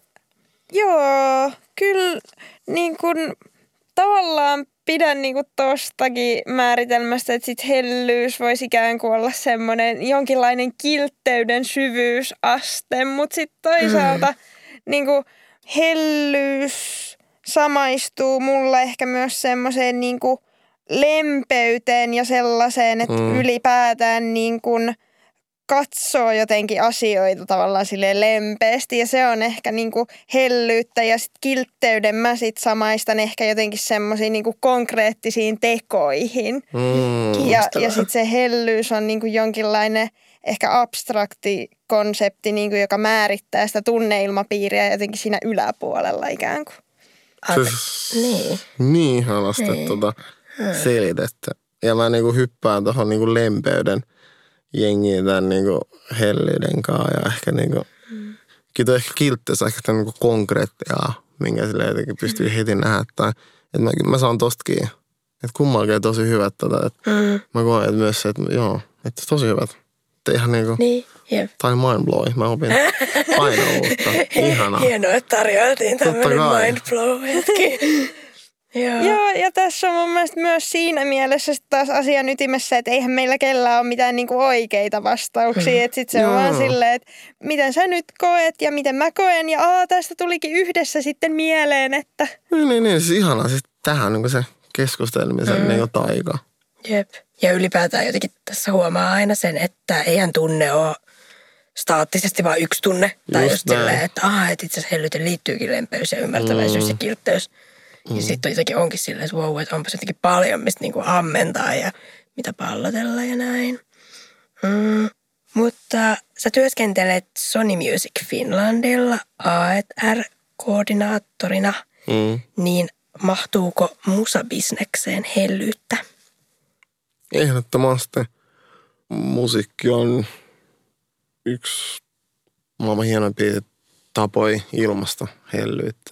joo, kyllä niin kuin tavallaan pidän niinku tostakin määritelmästä, että sit hellyys voisi ikään kuin olla semmoinen jonkinlainen kiltteyden syvyysaste, mutta sitten toisaalta mm. niinku hellyys samaistuu mulle ehkä myös semmoiseen niinku lempeyteen ja sellaiseen, että mm. ylipäätään niinku katsoo jotenkin asioita tavallaan silleen lempeästi ja se on ehkä niinku hellyyttä ja sit kiltteyden mä sit samaistan ehkä jotenkin semmoisiin niinku konkreettisiin tekoihin. Mm. Ja, ja sit se hellyys on niinku jonkinlainen ehkä abstrakti konsepti, niinku, joka määrittää sitä tunneilmapiiriä jotenkin siinä yläpuolella ikään kuin. Siis, niin. Niin ihanasti niin. Tuota selitettä. Ja mä niinku hyppään tuohon niinku lempeyden jengiin tämän niinku hellyyden kanssa ja ehkä niinku, mm. kyllä ehkä kiltteessä ehkä tämän niinku konkreettiaa, minkä sille jotenkin pystyy heti nähdä. Tai, että mä, mä saan tostakin, että kummallakin tosi hyvät tätä. Että mm. Mä koen että myös se, että joo, että tosi hyvät. Että ihan niinku, niin, jep. Tai mindblow, mä opin aina uutta. Ihanaa. Hienoa, että tarjoiltiin tämmöinen mindblow hetki. Joo. Joo, ja tässä on mun mielestä myös siinä mielessä sit taas asian ytimessä, että eihän meillä kellään ole mitään niinku oikeita vastauksia. Mm. Että sit se on vaan silleen, että miten sä nyt koet ja miten mä koen. Ja aa, tästä tulikin yhdessä sitten mieleen, että... Niin, niin, niin siis ihanaa. Siis tähän niin se keskustelemisen mm. niin taika. Jep. Ja ylipäätään jotenkin tässä huomaa aina sen, että eihän tunne ole staattisesti vaan yksi tunne. Tai just, just silleen, että aha, että itse asiassa hellyyteen liittyykin lempeys ja ymmärtäväisyys mm. ja kiltteys. Mm. Ja sitten jotenkin onkin silleen, että wow, että onpas jotenkin paljon, mistä niinku ammentaa ja mitä pallotella ja näin. Mm. Mutta sä työskentelet Sony Music Finlandilla A and R-koordinaattorina, mm. niin mahtuuko musabisnekseen hellyyttä? Ehdottomasti. Musiikki on yksi maailman hienoimpia tapoja ilmaista hellyyttä.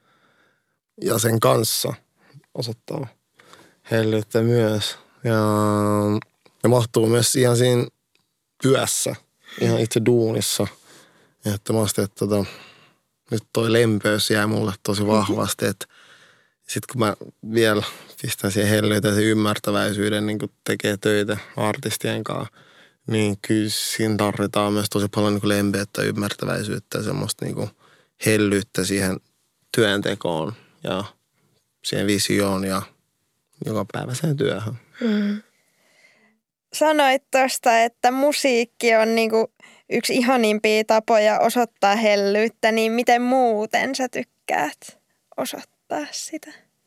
Ja sen kanssa osoittaa hellyyttä myös. Ja ne mahtuu myös ihan siinä työssä, ihan itse duunissa. Ehdottomasti, että tota, nyt toi lempeys jää mulle tosi vahvasti. Sitten kun mä vielä pistän siihen hellyyteen sen ymmärtäväisyyden, niin kun tekee töitä artistien kanssa, niin kyllä siinä tarvitaan myös tosi paljon niin lempeyttä, ymmärtäväisyyttä ja semmoista niin hellyyttä siihen työntekoon ja siihen visioon ja joka päivä sen työhön. Mm. Sanoit tuosta, että musiikki on niinku yksi ihanimpia tapoja osoittaa hellyyttä, niin miten muuten sä tykkäät osoittaa sitä?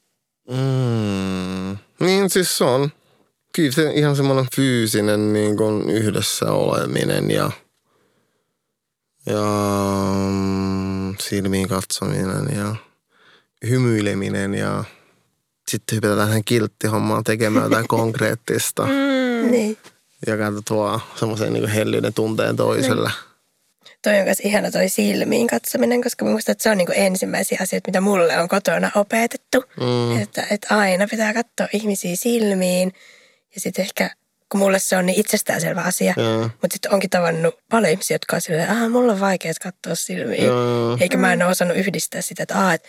Mm. Niin siis se on kyllä se ihan semmoinen fyysinen niin kuin yhdessä oleminen ja, ja silmiin katsominen ja hymyileminen ja sitten hypätään tähän kilttihommaan tekemään jotain konkreettista. Mm. Niin. Joka tuo semmoisen niin kuin hellyyden tunteen toiselle. Mm. Toi on myös ihana toi silmiin katsominen, koska muistan, että se on niin kuin ensimmäisiä asioita, mitä mulle on kotona opetettu. Mm. Että, että aina pitää katsoa ihmisiä silmiin. Ja sitten ehkä, kun mulle se on niin itsestäänselvä asia, mm. mutta sitten onkin tavannut paljon ihmisiä, jotka on silleen, että mulla on vaikea katsoa silmiin. Mm. Eikä mä en ole osannut yhdistää sitä, että, ah, että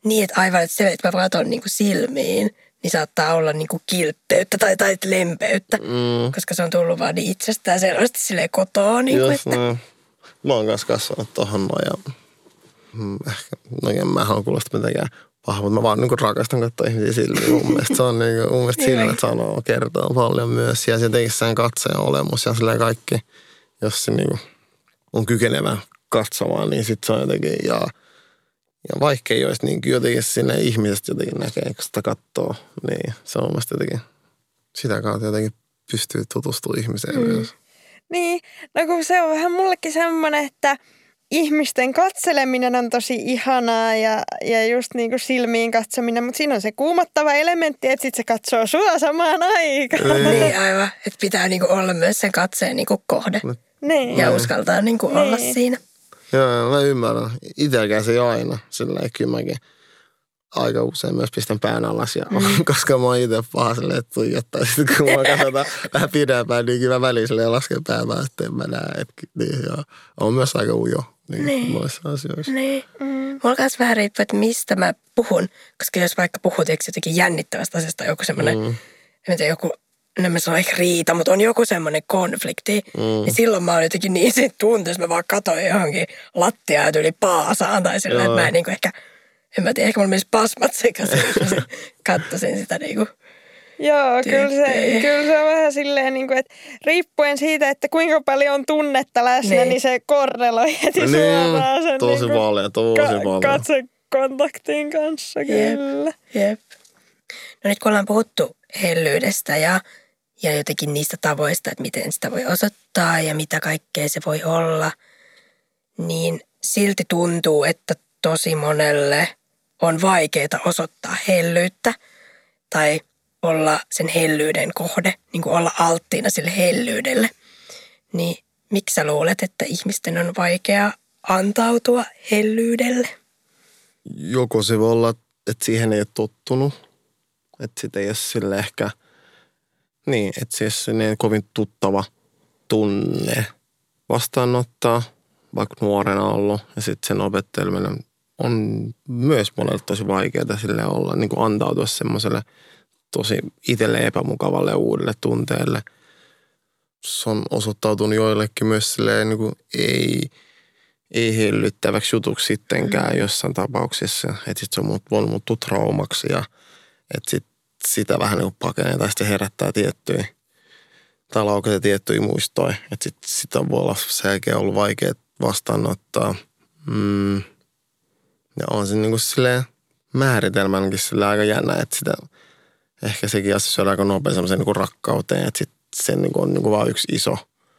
Niin, että aivan, että se, että mä katson niin kuin silmiin, niin saattaa olla niin kuin kiltteyttä tai, tai lempeyttä, mm. koska se on tullut vaan niin itsestään selvästi silleen kotoa. Niin kuin, Just että... näin. Mä oon kanssa kasvanut tohon noin ja mm, ehkä, no en mä halua kuulostaa mitenkään paha, mutta mä vaan niin rakastan katsoa ihmisiä silmiin. Mun mielestä se on niin kuin, mun mielestä silmät sanoo, kertoo paljon myös ja se jotenkin sen katseen olemus ja silleen kaikki, jos se niin kuin on kykenevä katsomaan, niin sit se on jotenkin ja Ja vaikka ei olisi, niin jotenkin sinne ihmisestä jotenkin näkee, kun sitä katsoo, niin se on mielestäni jotenkin, sitä kautta jotenkin pystyy tutustumaan ihmiseen mm. myös. Niin, no kun se on vähän mullekin semmoinen, että ihmisten katseleminen on tosi ihanaa ja, ja just niin kuin silmiin katsominen, mutta siinä on se kuumottava elementti, että sitten se katsoo sua samaan aikaan. Niin aivan, että pitää niin kuin olla myös sen katseen niin kuin kohde niin. ja uskaltaa niin kuin olla niin. siinä. Joo, mä ymmärrän. Itselläkään se ei aina. Silleen kyllä mäkin aika usein myös pistän pään alas, ja, mm. koska mä oon itse paha silleen, että tuijottaa. Sitten kun mä katsotaan vähän pidempään, niin kyllä mä väliin silleen lasken pään vaan, että en mä näe. Et, niin, ja on myös aika ujo niin, niin. noissa asioissa. Niin. Mm. Mulla kanssa vähän riippuu, että mistä mä puhun. Koska jos vaikka puhut jotenkin jännittävästä asiasta, joku semmoinen, mm. en tiedä, joku... en mä sano ehkä riita, mutta on joku semmoinen konflikti, mm. niin silloin mä oon jotenkin niin siitä tunteessa, mä vaan katsoin johonkin lattiaan ja yli paasaan tai sillä, että mä en niin kuin ehkä, en mä tiedä, ehkä mulla menisi pasmat sekaisin, jos mä katsoisin sitä niin kuin Joo, kyllä se, kyllä se on vähän silleen, niin kuin, että riippuen siitä, että kuinka paljon on tunnetta läsnä, niin, niin se korreloi heti niin, suoraan sen tosi niin paljon, tosi ka- paljon. katsekontaktin kanssa, kyllä. Jep, jep. No nyt kun ollaan puhuttu hellyydestä ja Ja jotenkin niistä tavoista, että miten sitä voi osoittaa ja mitä kaikkea se voi olla, niin silti tuntuu, että tosi monelle on vaikeaa osoittaa hellyyttä tai olla sen hellyyden kohde, niin kuin olla alttiina sille hellyydelle. Niin miksi sä luulet, että ihmisten on vaikea antautua hellyydelle? Joko se voi olla, että siihen ei ole tottunut, että sitä ei ole sille ehkä... Niin, että siis niin kovin tuttava tunne vastaanottaa, vaikka nuorena ollut. Ja sitten sen opetteleminen on myös monelle tosi vaikeaa sille olla, niin kuin antautua semmoiselle tosi itselle epämukavalle ja uudelle tunteelle. Se on osoittautunut joillekin myös silleen niin kuin ei, ei hellyttäväksi jutuksi sittenkään jossain tapauksessa. Että sitten se on voinut muuttua traumaksi ja että sitten sitä vähän niin kuin pakenee tai sitten herättää tiettyjä tai laukaisee tiettyjä muistoja. Että sitten sitä voi olla selkeä ollut vaikea vastaanottaa. Mm. Ja on se niin kuin silleen määritelmänkin silleen aika jännä, että sitä ehkä sekin asia on aika nopea semmoiseen niin kuin rakkauteen, että sitten se niin kuin on niin kuin vaan yksi iso.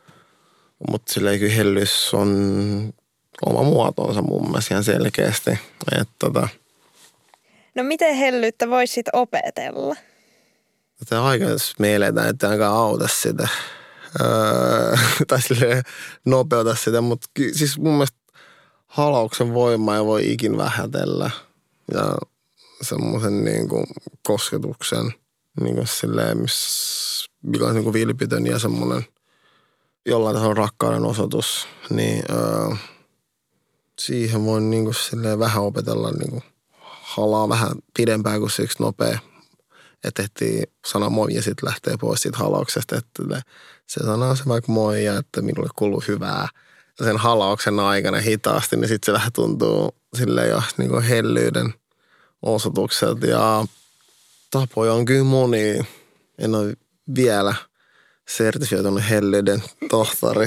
Mutta silleen kyllä hellyys on oma muotonsa mun mielestä ihan selkeästi. Että tota... No miten hellyyttä voisi sitten opetella? Tätä aikaa, jos me eletään, että ainakaan auta sitä. Öö, tai silleen nopeuta sitä, mutta siis mun mielestä halauksen voimaa ei voi ikin vähätellä. Ja semmoisen niin kuin kosketuksen, niin kuin silleen, missä, mikä on niin kuin vilpitön ja semmoinen jollain tasolla rakkauden osoitus, niin öö, siihen voi niin kuin silleen vähän opetella niin kuin halaa vähän pidempään kuin se yksi nopea. Että tehtiin sana moi ja sitten lähtee pois siitä halauksesta. Että se sanoo se vaikka moi ja että minulle kuuluu hyvää. Ja sen halauksen aikana hitaasti, niin sitten se vähän tuntuu silleen jo niin kuin hellyyden osoitukset. Ja tapoja on kyllä moni. En ole vielä sertifioitunut hellyyden tohtori.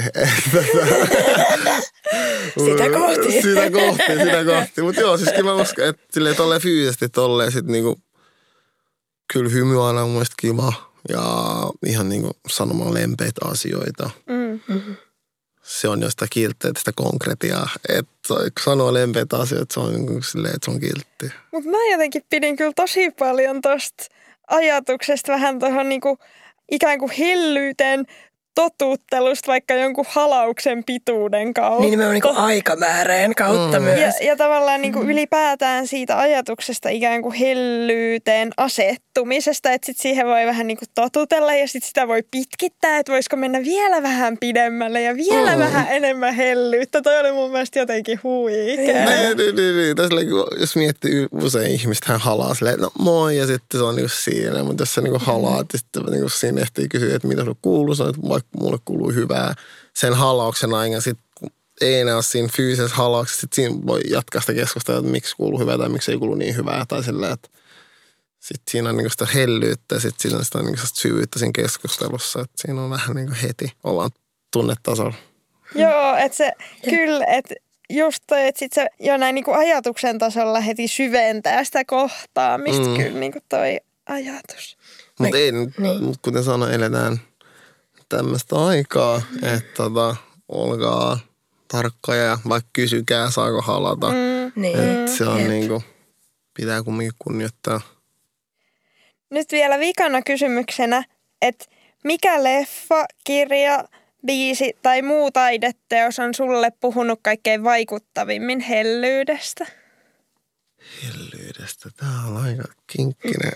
Sitä kohti. Sitä kohti, sitä kohti. Mutta joo, siis kyllä mä uskon, että silleen tolleen fyysisesti tolleen sit niinku, kyllä hymy aina on mun mielestä kiva ja ihan niinku sanomaan lempeitä asioita. Mm-hmm. Se on jo sitä kiltteitä, sitä konkretiaa. Että kun sanoo lempeitä asioita, se on niinku silleen, että se on kiltti. Mutta mä jotenkin pidin kyllä tosi paljon tosta ajatuksesta vähän tuohon niinku ikään kuin hellyyteen totuuttelusta vaikka jonkun halauksen pituuden kautta. Niin nimenomaan niin aikamääreen kautta mm. myös. Ja, ja tavallaan niin kuin mm. ylipäätään siitä ajatuksesta ikään kuin hellyyteen asettumisesta, että sit siihen voi vähän niin kuin totutella ja sit sitä voi pitkittää, että voisiko mennä vielä vähän pidemmälle ja vielä mm. vähän enemmän hellyyttä. Toi oli mun mielestä jotenkin huikea. Niin, niin, niin. Tässä, jos miettii usein ihmistä, hän halaa silleen, no moi, ja sitten se on niin siinä. Mutta jos sä niin halaat, ja sitten niin siinä ehtii kysyä, että mitä sulle kuuluu, sanoo, että vaikka mulle kuuluu hyvää sen halauksen aina, sitten ei enää ole siinä fyysisessä halauksessa, sitten siinä voi jatkaa sitä keskustelua, että miksi kuuluu hyvää tai miksi ei kuulu niin hyvää, tai silleen, että sitten siinä on niin sitä hellyyttä ja sitten siinä on sitä, niin sitä syvyyttä siinä keskustelussa, että siinä on vähän niin kuin heti, ollaan tunnetasolla. Joo, että se kyllä, että just toi, että sit se jo näin niin kuin ajatuksen tasolla heti syventää sitä kohtaamista, mm. kyllä niin kuin toi ajatus. Mutta ei, niin. mut kuten sanoin, eletään tämmöistä aikaa, että tota, olkaa tarkkoja ja vaikka kysykää, saako halata. Mm, niin. Että se on niinku, pitää kumminkin kunnioittaa. Nyt vielä vikana kysymyksenä, että mikä leffa, kirja, biisi tai muu taideteos on sulle puhunut kaikkein vaikuttavimmin hellyydestä? Hellyydestä. Tää on aika kinkkinen.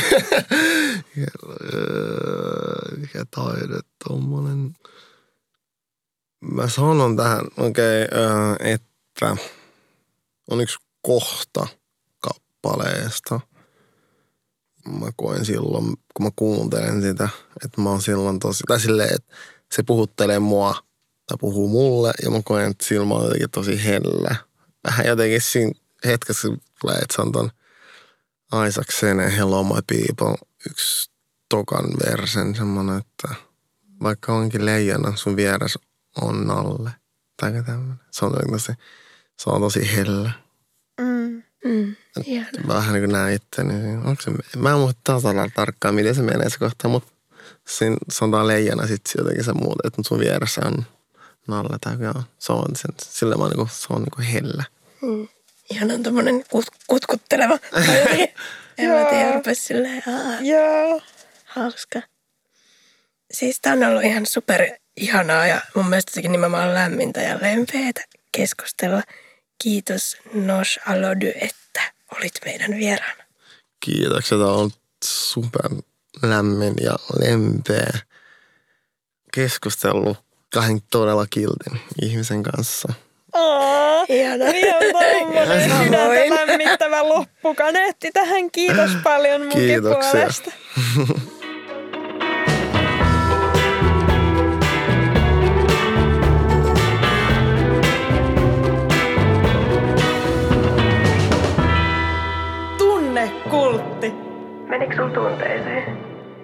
Mikä taide tommonen. Mä sanon tähän okei, okay, että on yksi kohta kappaleesta. Mä koen silloin, kun mä kuuntelen sitä, että mä oon silloin tosi, tai silleen, että se puhuttelee mua tai puhuu mulle ja mä koen, että silloin on jotenkin tosi hellä. Vähän jotenkin siinä hetkessä tulee, että se on ton Isaac Sene, Hello My People, yksi tokan versen semmonen, että vaikka onkin leijona, sun vieressä on Nalle. Tai tämmönen. Se on tosi, se on tosi hellä. Mm. Mm. Vähän niin kuin näin itteni. Onko se, mä en muista tasalla tarkkaan, miten se menee se kohta, mutta siinä sanotaan leijana sitten jotenkin se muuta, että sun vieressä on Nalle. Tai joo, se on, sen, sillä mä niin se on niin kuin hellä. Mm. Ihan on tommonen kut, kutkutteleva. En mä tiedä, rupes silleen, aah, Joo. hauska. Siis tää on ollut ihan super ihanaa ja mun mielestä sekin nimenomaan lämmintä ja lempeätä keskustelua. Kiitos Nosh Alody, että olit meidän vieraana. Kiitoksia. Tämä on ollut super lämmin ja lempeä keskustelu kahden todella kiltin ihmisen kanssa. Aa, Ihana. niin on tommonen sydäntä lämmittävä loppukaneetti tähän. Kiitos paljon munkin Kiitoksia. puolesta. Tunnekultti. Menikö sun tunteeseen?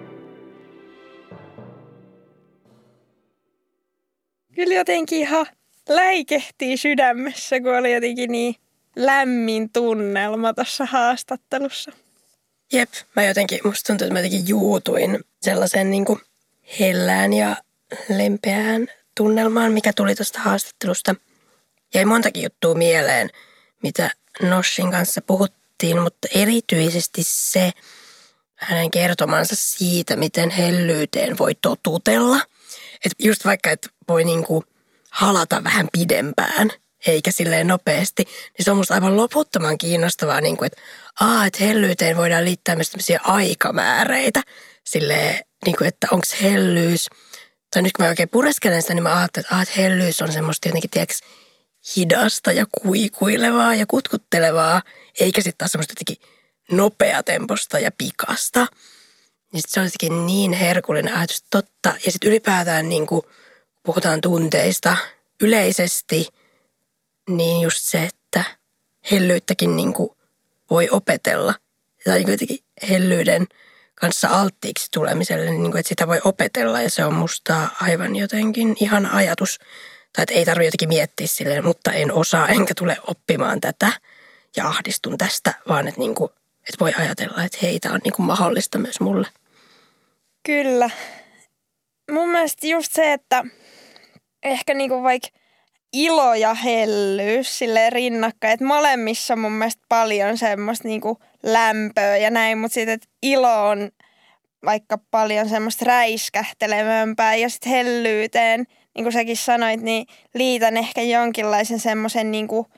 Kyllä jotenkin ihan läikehtii sydämessä, kun oli jotenkin niin lämmin tunnelma tuossa haastattelussa. Jep, mä jotenkin, musta tuntuu, että mä jotenkin juutuin sellaisen niin kuin hellään ja lempeään tunnelmaan, mikä tuli tuosta haastattelusta. Jäi montakin juttua mieleen, mitä Noshin kanssa puhuttiin, mutta erityisesti se hänen kertomansa siitä, miten hellyyteen voi totutella. Että just vaikka, että voi niinku halata vähän pidempään, eikä silleen nopeasti, niin se on musta aivan loputtoman kiinnostavaa, niinku, että, aa, että hellyyteen voidaan liittää myös tämmöisiä aikamääreitä. Silleen, niinku, että onko hellyys, tai nyt kun mä oikein pureskelen sitä, niin mä ajattelin, että, aa, että hellyys on semmoista jotenkin, tiedätkö, hidasta ja kuikuilevaa ja kutkuttelevaa, eikä sitten taas semmoista jotenkin nopeatemposta ja pikasta. Niin se on jotenkin niin herkullinen ajatus, totta. Ja sitten ylipäätään niin kuin puhutaan tunteista yleisesti, niin just se, että hellyyttäkin niin kuin voi opetella. Tai niin kuin jotenkin hellyyden kanssa alttiiksi tulemiselle, niin kuin, että sitä voi opetella. Ja se on musta aivan jotenkin ihan ajatus. Tai että ei tarvitse jotenkin miettiä silleen, mutta en osaa enkä tule oppimaan tätä ja ahdistun tästä, vaan että, niin kuin, että voi ajatella, että hei, tämä on niin kuin mahdollista myös mulle. Kyllä. Mun mielestä just se, että ehkä niinku vaikka ilo ja hellyys silleen rinnakkain, että molemmissa on mun mielestä paljon semmoista niinku lämpöä ja näin, mutta sitten, että ilo on vaikka paljon semmoista räiskähtelevämpää ja sitten hellyyteen, niin kuin säkin sanoit, niin liitän ehkä jonkinlaisen semmoisen niin kuin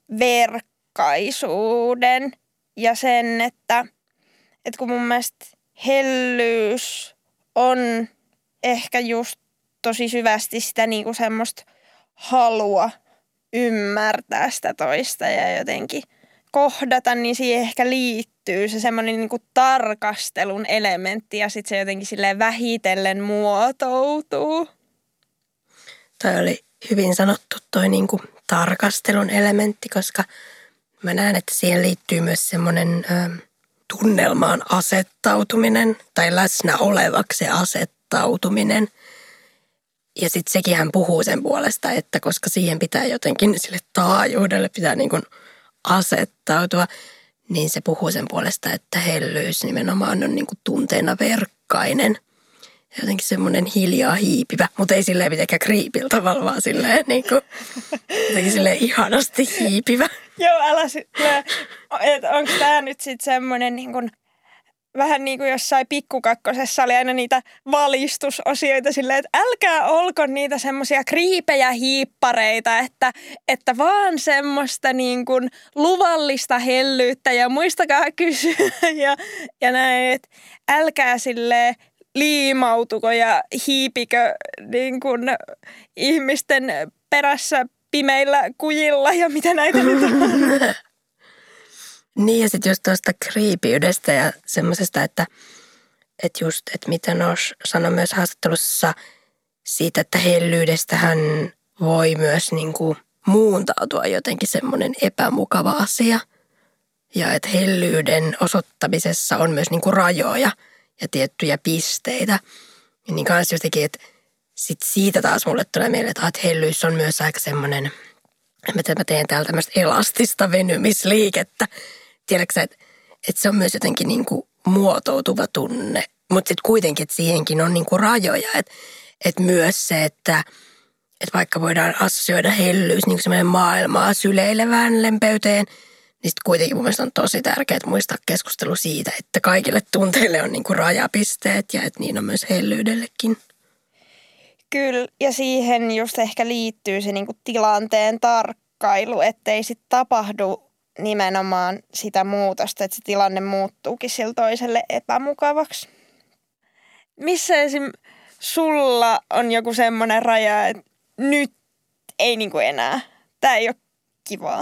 verkkaisuuden ja sen, että, että kun mun mielestä hellyys on ehkä just tosi syvästi sitä niin kuin semmoista halua ymmärtää sitä toista ja jotenkin kohdata, niin siihen ehkä liittyy se semmoinen niin kuin tarkastelun elementti ja sitten se jotenkin silleen vähitellen muotoutuu. Toi oli hyvin sanottu toi niin kuin tarkastelun elementti, koska mä näen, että siihen liittyy myös semmoinen ö, tunnelmaan asettautuminen tai läsnä olevaksi asettautuminen. Ja sitten sekin hän puhuu sen puolesta, että koska siihen pitää jotenkin sille taajuudelle pitää niin kuin asettautua, niin se puhuu sen puolesta, että hellyys nimenomaan on niin kuin tunteena verkkainen. Jotenkin semmoinen hiljaa hiipivä, mutta ei silleen mitenkään kriipillä tavalla, vaan silleen niin kuin, jotenkin silleen ihanasti hiipivä. Joo, älä silleen, että onko tämä nyt sitten semmoinen niin kuin, vähän niin kuin jossain pikkukakkosessa oli aina niitä valistusosioita silleen, että älkää olko niitä semmoisia kriipejä hiippareita, että, että vaan semmoista niin kuin luvallista hellyyttä ja muistakaa kysyä ja, ja näin, että älkää silleen liimautuko ja hiipikö niin kuin ihmisten perässä pimeillä kujilla ja mitä näitä nyt on. Niin ja sitten just tuosta kriipiydestä ja semmoisesta, että, että just, että mitä Nosh sanoi myös haastattelussa siitä, että hellyydestähän voi myös niin kuin muuntautua jotenkin semmoinen epämukava asia. Ja että hellyyden osoittamisessa on myös niin kuin rajoja ja tiettyjä pisteitä. Ja niin kanssa jotenkin, että sit siitä taas mulle tulee mieleen, että, että hellyys on myös aika semmoinen, että mä teen täällä tämmöistä elastista venymisliikettä. Tiedätkö että, että se on myös jotenkin niin kuin muotoutuva tunne, mutta sitten kuitenkin, että siihenkin on niin kuin rajoja. Että, että myös se, että, että vaikka voidaan assosioida hellyys niin kuin semmoinen maailmaa syleilevään lempeyteen, niin sitten kuitenkin mun mielestä on tosi tärkeää muistaa keskustelu siitä, että kaikille tunteille on niin kuin rajapisteet ja että niin on myös hellyydellekin. Kyllä, ja siihen just ehkä liittyy se niin kuin tilanteen tarkkailu, ettei sitten tapahdu nimenomaan sitä muutosta, että se tilanne muuttuukin sillä toiselle epämukavaksi. Missä esim. Sulla on joku semmoinen raja, että nyt ei niinku enää, tää ei ole kivaa?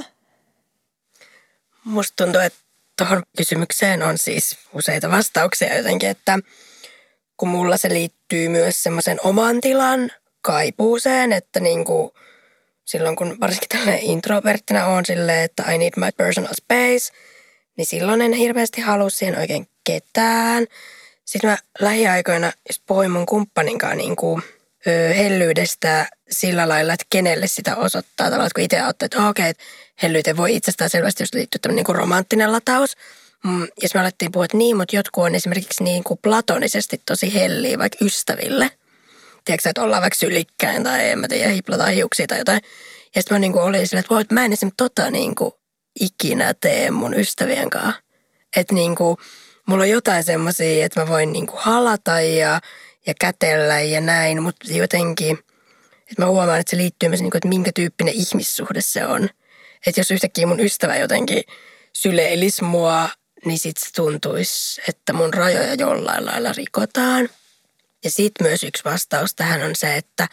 Musta tuntuu, että tuohon kysymykseen on siis useita vastauksia jotenkin, että kun mulla se liittyy myös semmoisen oman tilan kaipuuseen, että niinku silloin kun varsinkin tällainen introverttina on silleen, että I need my personal space, niin silloin en hirveästi halua siihen oikein ketään. Sitten mä lähiaikoina just puhuin mun kumppaninkaan niin kuin, ö, hellyydestä sillä lailla, että kenelle sitä osoittaa. Tavallaan, kun itse ajattelee, että okei, että hellyyteen voi itsestään selvästi just liittyä tämmöinen niin kuin romanttinen lataus. Mm, ja sitten me alettiin puhua, että niin, mutta jotkut on esimerkiksi niin kuin platonisesti tosi helliä vaikka ystäville. Tiedätkö, että ollaan vaikka sylikkäin tai en mä tiedä, hiplataan hiuksia tai jotain. Ja sitten mä niin kuin olin silleen, että voi, että mä en esimerkiksi tota niin kuin ikinä tee mun ystävien kanssa. Että niin kuin mulla on jotain semmoisia, että mä voin niin kuin halata ja, ja kätellä ja näin, mutta jotenkin, että mä huomaan, että se liittyy myös niin kuin, että minkä tyyppinen ihmissuhde se on. Että jos yhtäkkiä mun ystävä jotenkin syleilisi mua, niin sit se tuntuisi, että mun rajoja jollain lailla rikotaan. Ja sitten myös yksi vastaus tähän on se, että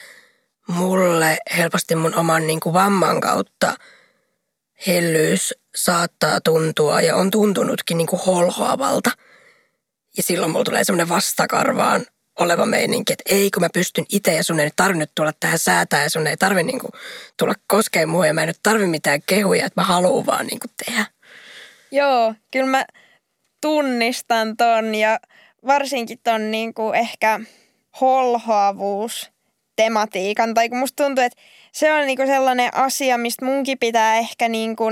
mulle helposti mun oman niin kuin vamman kautta hellyys saattaa tuntua ja on tuntunutkin niin kuin holhoavalta. Ja silloin mulla tulee semmoinen vastakarvaan oleva meininki, että ei kun mä pystyn itse ja sun ei tarvinnut tulla tähän säätää ja sun ei tarvi niin kuin tulla koskeen mua ja mä en nyt tarvi mitään kehuja, että mä haluan vaan niin kuin tehdä. Joo, kyllä mä tunnistan ton ja varsinkin ton niin kuin ehkä holhoavuus tematiikan. Tai kun musta tuntuu, että se on niinku sellainen asia, mistä munkin pitää ehkä niinku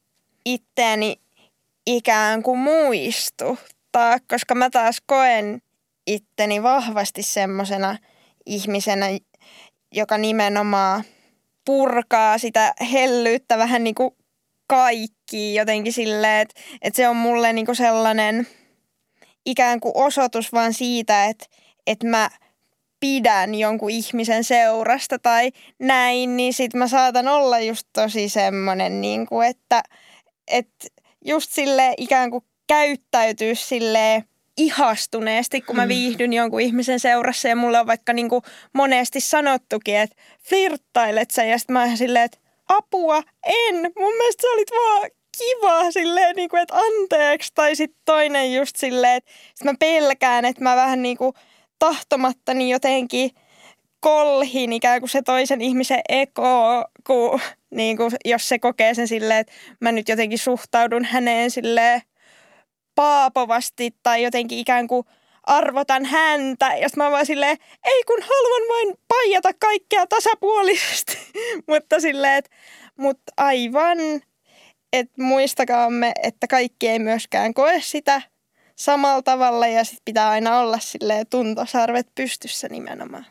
itteeni ikään kuin muistuttaa, koska mä taas koen itteni vahvasti semmosena ihmisenä, joka nimenomaan purkaa sitä hellyyttä vähän niin kuin kaikkiin jotenkin silleen, että, että se on mulle niinku sellainen ikään kuin osoitus vaan siitä, että, että mä pidän jonkun ihmisen seurasta tai näin, niin sit mä saatan olla just tosi semmonen, niin kuin, että, että just silleen ikään kuin käyttäytyy silleen ihastuneesti, kun mä viihdyn jonkun ihmisen seurassa ja mulle on vaikka niin kuin monesti sanottukin, että flirttailet sä ja sit mä oon silleen, että apua, en. Mun mielestä sä olit vaan kiva silleen, niin kuin, että anteeksi. Tai sitten toinen just silleen, että sit mä pelkään, että mä vähän niin kuin tahtomattani jotenkin kolhin ikään kuin se toisen ihmisen ego, kun, niin kuin, jos se kokee sen silleen, että mä nyt jotenkin suhtaudun häneen silleen paapovasti tai jotenkin ikään kuin arvotan häntä. Ja sitten mä vaan silleen, ei kun haluan vain paijata kaikkea tasapuolisesti. Mutta silleen, että mut aivan, että muistakaamme, että kaikki ei myöskään koe sitä samalla tavalla ja sitten pitää aina olla silleen tuntosarvet pystyssä nimenomaan.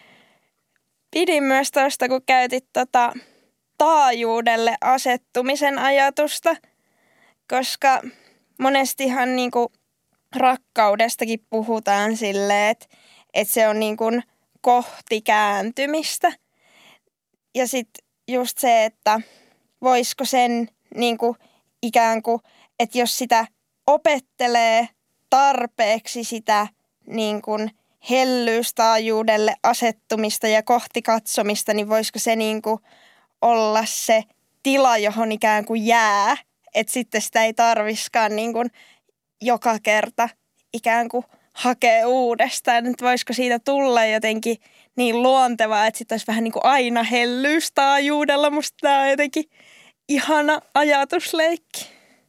Pidin myös tuosta, kun käytit tota taajuudelle asettumisen ajatusta, koska monestihan niinku rakkaudestakin puhutaan silleen, että, että se on niinku kohti kääntymistä. Ja sitten just se, että voisiko sen niinku ikään kuin, että jos sitä opettelee tarpeeksi sitä niin kuin hellyystaajuudelle asettumista ja kohti katsomista, niin voisiko se niin kuin olla se tila, johon ikään kuin jää, että sitten sitä ei tarviskaan niin kuin joka kerta ikään kuin hakea uudestaan, että voisiko siitä tulla jotenkin niin luontevaa, että sitten olisi vähän niin kuin aina hellyystaajuudella. Musta tämä on jotenkin ihana ajatusleikki.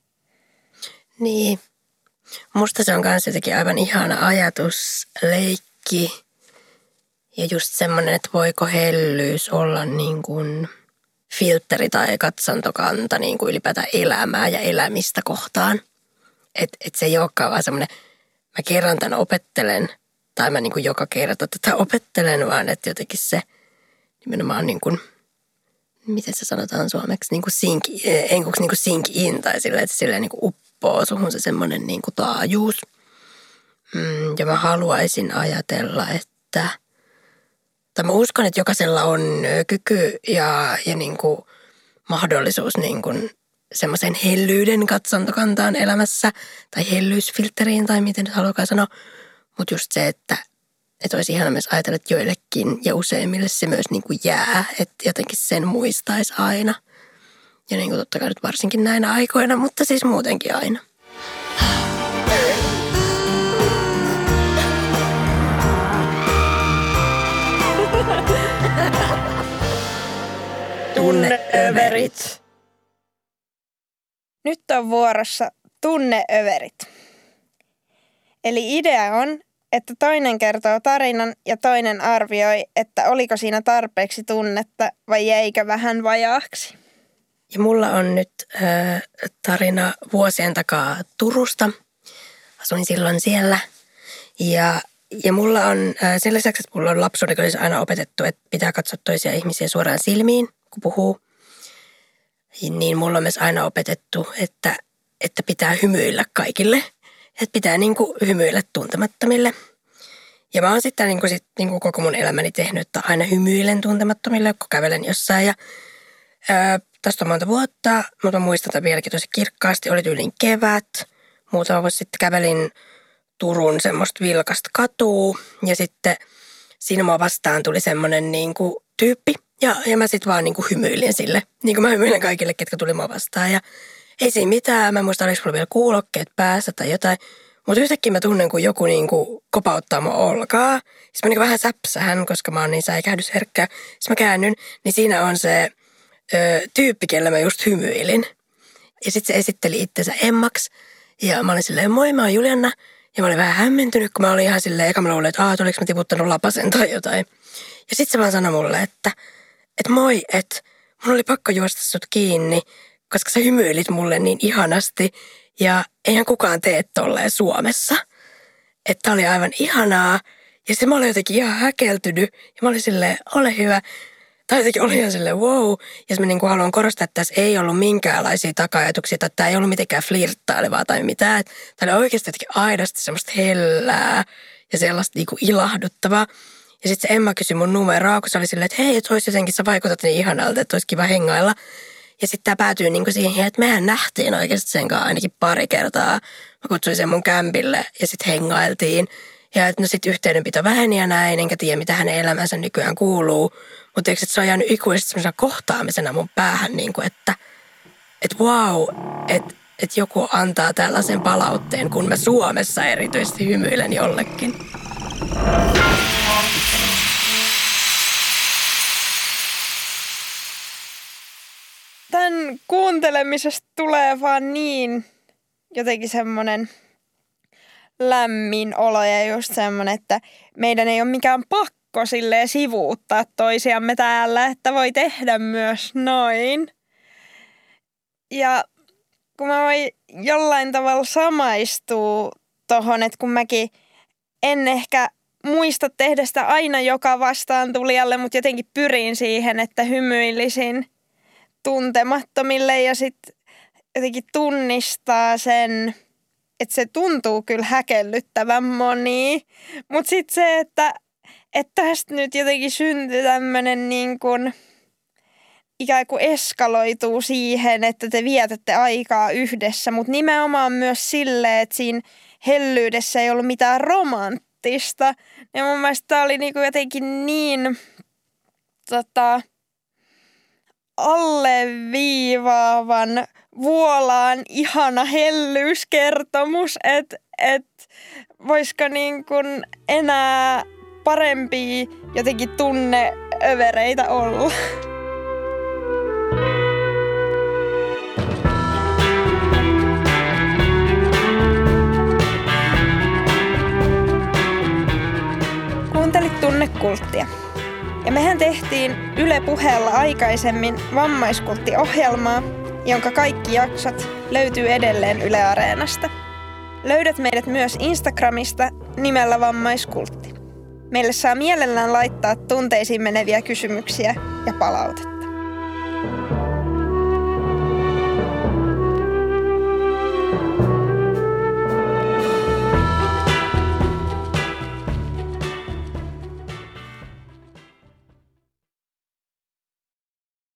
Niin. Musta se on myös jotenkin aivan ihana ajatusleikki. Ja just semmoinen, että voiko hellyys olla niin kuin filtteri tai katsantokanta niin kuin ylipäätään elämää ja elämistä kohtaan. Että et se ei olekaan vaan semmoinen, mä kerran tämän opettelen, tai mä niin kuin joka kerta tätä opettelen, vaan että jotenkin se nimenomaan niin kuin, miten se sanotaan suomeksi, niin kuin sink, enkuksi niin kuin sink in, tai silleen, että silleen niin kuin uppoo suhun se semmoinen niin kuin taajuus. Mm, ja mä haluaisin ajatella, että, tai mä uskon, että jokaisella on kyky ja, ja niin kuin mahdollisuus niin kuin semmoisen hellyyden katsontokantaan elämässä, tai hellyysfiltteriin, tai miten nyt haluakaan sanoa. Mutta just se, että, että olisi ihana myös ajatella, että joillekin ja useimmille se myös niin kuin jää, että jotenkin sen muistaisi aina. Ja niin kuin totta kai nyt varsinkin näinä aikoina, mutta siis muutenkin aina. Tunneöverit. Nyt on vuorossa tunneöverit. Eli idea on, että toinen kertoo tarinan ja toinen arvioi, että oliko siinä tarpeeksi tunnetta vai jäikö vähän vajaaksi. Ja mulla on nyt äh, tarina vuosien takaa Turusta. Asuin silloin siellä. Ja, ja mulla on äh, sen lisäksi, että mulla on lapsuuden olisi aina opetettu, että pitää katsoa toisia ihmisiä suoraan silmiin, kun puhuu. Niin mulla on myös aina opetettu, että, että pitää hymyillä kaikille. Että pitää niin kuin hymyillä tuntemattomille. Ja mä oon sitten niin kuin sit, niin kuin koko mun elämäni tehnyt, että aina hymyilen tuntemattomille, kun kävelen jossain. Ja ää, tästä on monta vuotta, mutta mä muistan tämän vieläkin tosi kirkkaasti. Oli tyylin kevät. Muutama vuosi sitten kävelin Turun semmoista vilkasta katua. Ja sitten siinä mua vastaan tuli semmoinen niin kuin tyyppi. Ja, ja mä sitten vaan niin kuin hymyilin sille. Niin kuin mä hymyilen kaikille, ketkä tuli mua vastaan. Ja ei siinä mitään. Mä en muista, oliko mulla vielä kuulokkeet päässä tai jotain. Mutta yhtäkkiä mä tunnen, kun joku niinku kopauttaa mua olkaa. Sitten mä niinku vähän säpsähän, koska mä oon niin säikähdysherkkä. Sitten mä käännyn, niin siinä on se ö, tyyppi, kelle mä just hymyilin. Ja sitten se esitteli itsensä Emmaksi. Ja mä olin silleen, moi, mä oon Julianna. Ja mä olin vähän hämmentynyt, kun mä olin ihan silleen, eka mä luulin, että aah, oliko mä tiputtanut lapasen tai jotain. Ja sitten se vaan sanoi mulle, että, että moi, että mun oli pakko juosta sut kiinni, koska sä hymyilit mulle niin ihanasti. Ja eihän kukaan tee tolleen Suomessa. Että oli aivan ihanaa. Ja se mä olin jotenkin ihan häkeltynyt. Ja mä olin silleen, ole hyvä. Tai jotenkin oli ihan silleen wow. Ja mä niinku haluan korostaa, että tässä ei ollut minkäänlaisia taka-ajatuksia, että tämä ei ollut mitenkään flirttailevaa tai mitään. Tämä oli oikeasti jotenkin aidosti semmoista hellää ja sellaista niinku ilahduttavaa. Ja sitten se Emma kysyi mun numeroa, kun se oli silleen, että hei, että olisi jotenkin, sä vaikutat niin ihanalta, että olisi kiva hengailla. Ja sitten tämä päätyy niinku siihen, että mehän nähtiin oikeasti sen kanssa ainakin pari kertaa. Mä kutsuin sen mun kämpille ja sitten hengailtiin. Ja että no sitten yhteydenpito väheni ja näin, enkä tiedä mitä hänen elämänsä nykyään kuuluu. Mutta eikö se on jäänyt ikuisesti semmoisena kohtaamisena mun päähän, niin kuin, että et wow, että et joku antaa tällaisen palautteen, kun mä Suomessa erityisesti hymyilen jollekin. Tämän kuuntelemisesta tulee vaan niin jotenkin semmoinen lämmin olo ja just semmoinen, että meidän ei ole mikään pakko silleen sivuuttaa toisiamme täällä, että voi tehdä myös noin. Ja kun mä voin jollain tavalla samaistua tohon, että kun mäkin en ehkä muista tehdä sitä aina joka vastaan tulijalle, mutta jotenkin pyrin siihen, että hymyilisin tuntemattomille ja sitten jotenkin tunnistaa sen, että se tuntuu kyllä häkellyttävän moniin. Mutta sitten se, että, että tästä nyt jotenkin syntyy tämmöinen niin kuin ikään kuin eskaloituu siihen, että te vietätte aikaa yhdessä. Mutta nimenomaan myös silleen, että siinä hellyydessä ei ollut mitään romanttista. Ja mun mielestä tämä oli niin kuin jotenkin niin tota, alleviivaavan vuolaan ihana hellyyskertomus, että et, voisiko niin kuin enää parempia jotenkin tunneövereitä olla. Kuuntelit Tunnekulttia. Ja mehän tehtiin Yle Puheella aikaisemmin vammaiskulttiohjelmaa, jonka kaikki jaksot löytyy edelleen Yle Areenasta. Löydät meidät myös Instagramista nimellä Vammaiskultti. Meille saa mielellään laittaa tunteisiin meneviä kysymyksiä ja palautetta.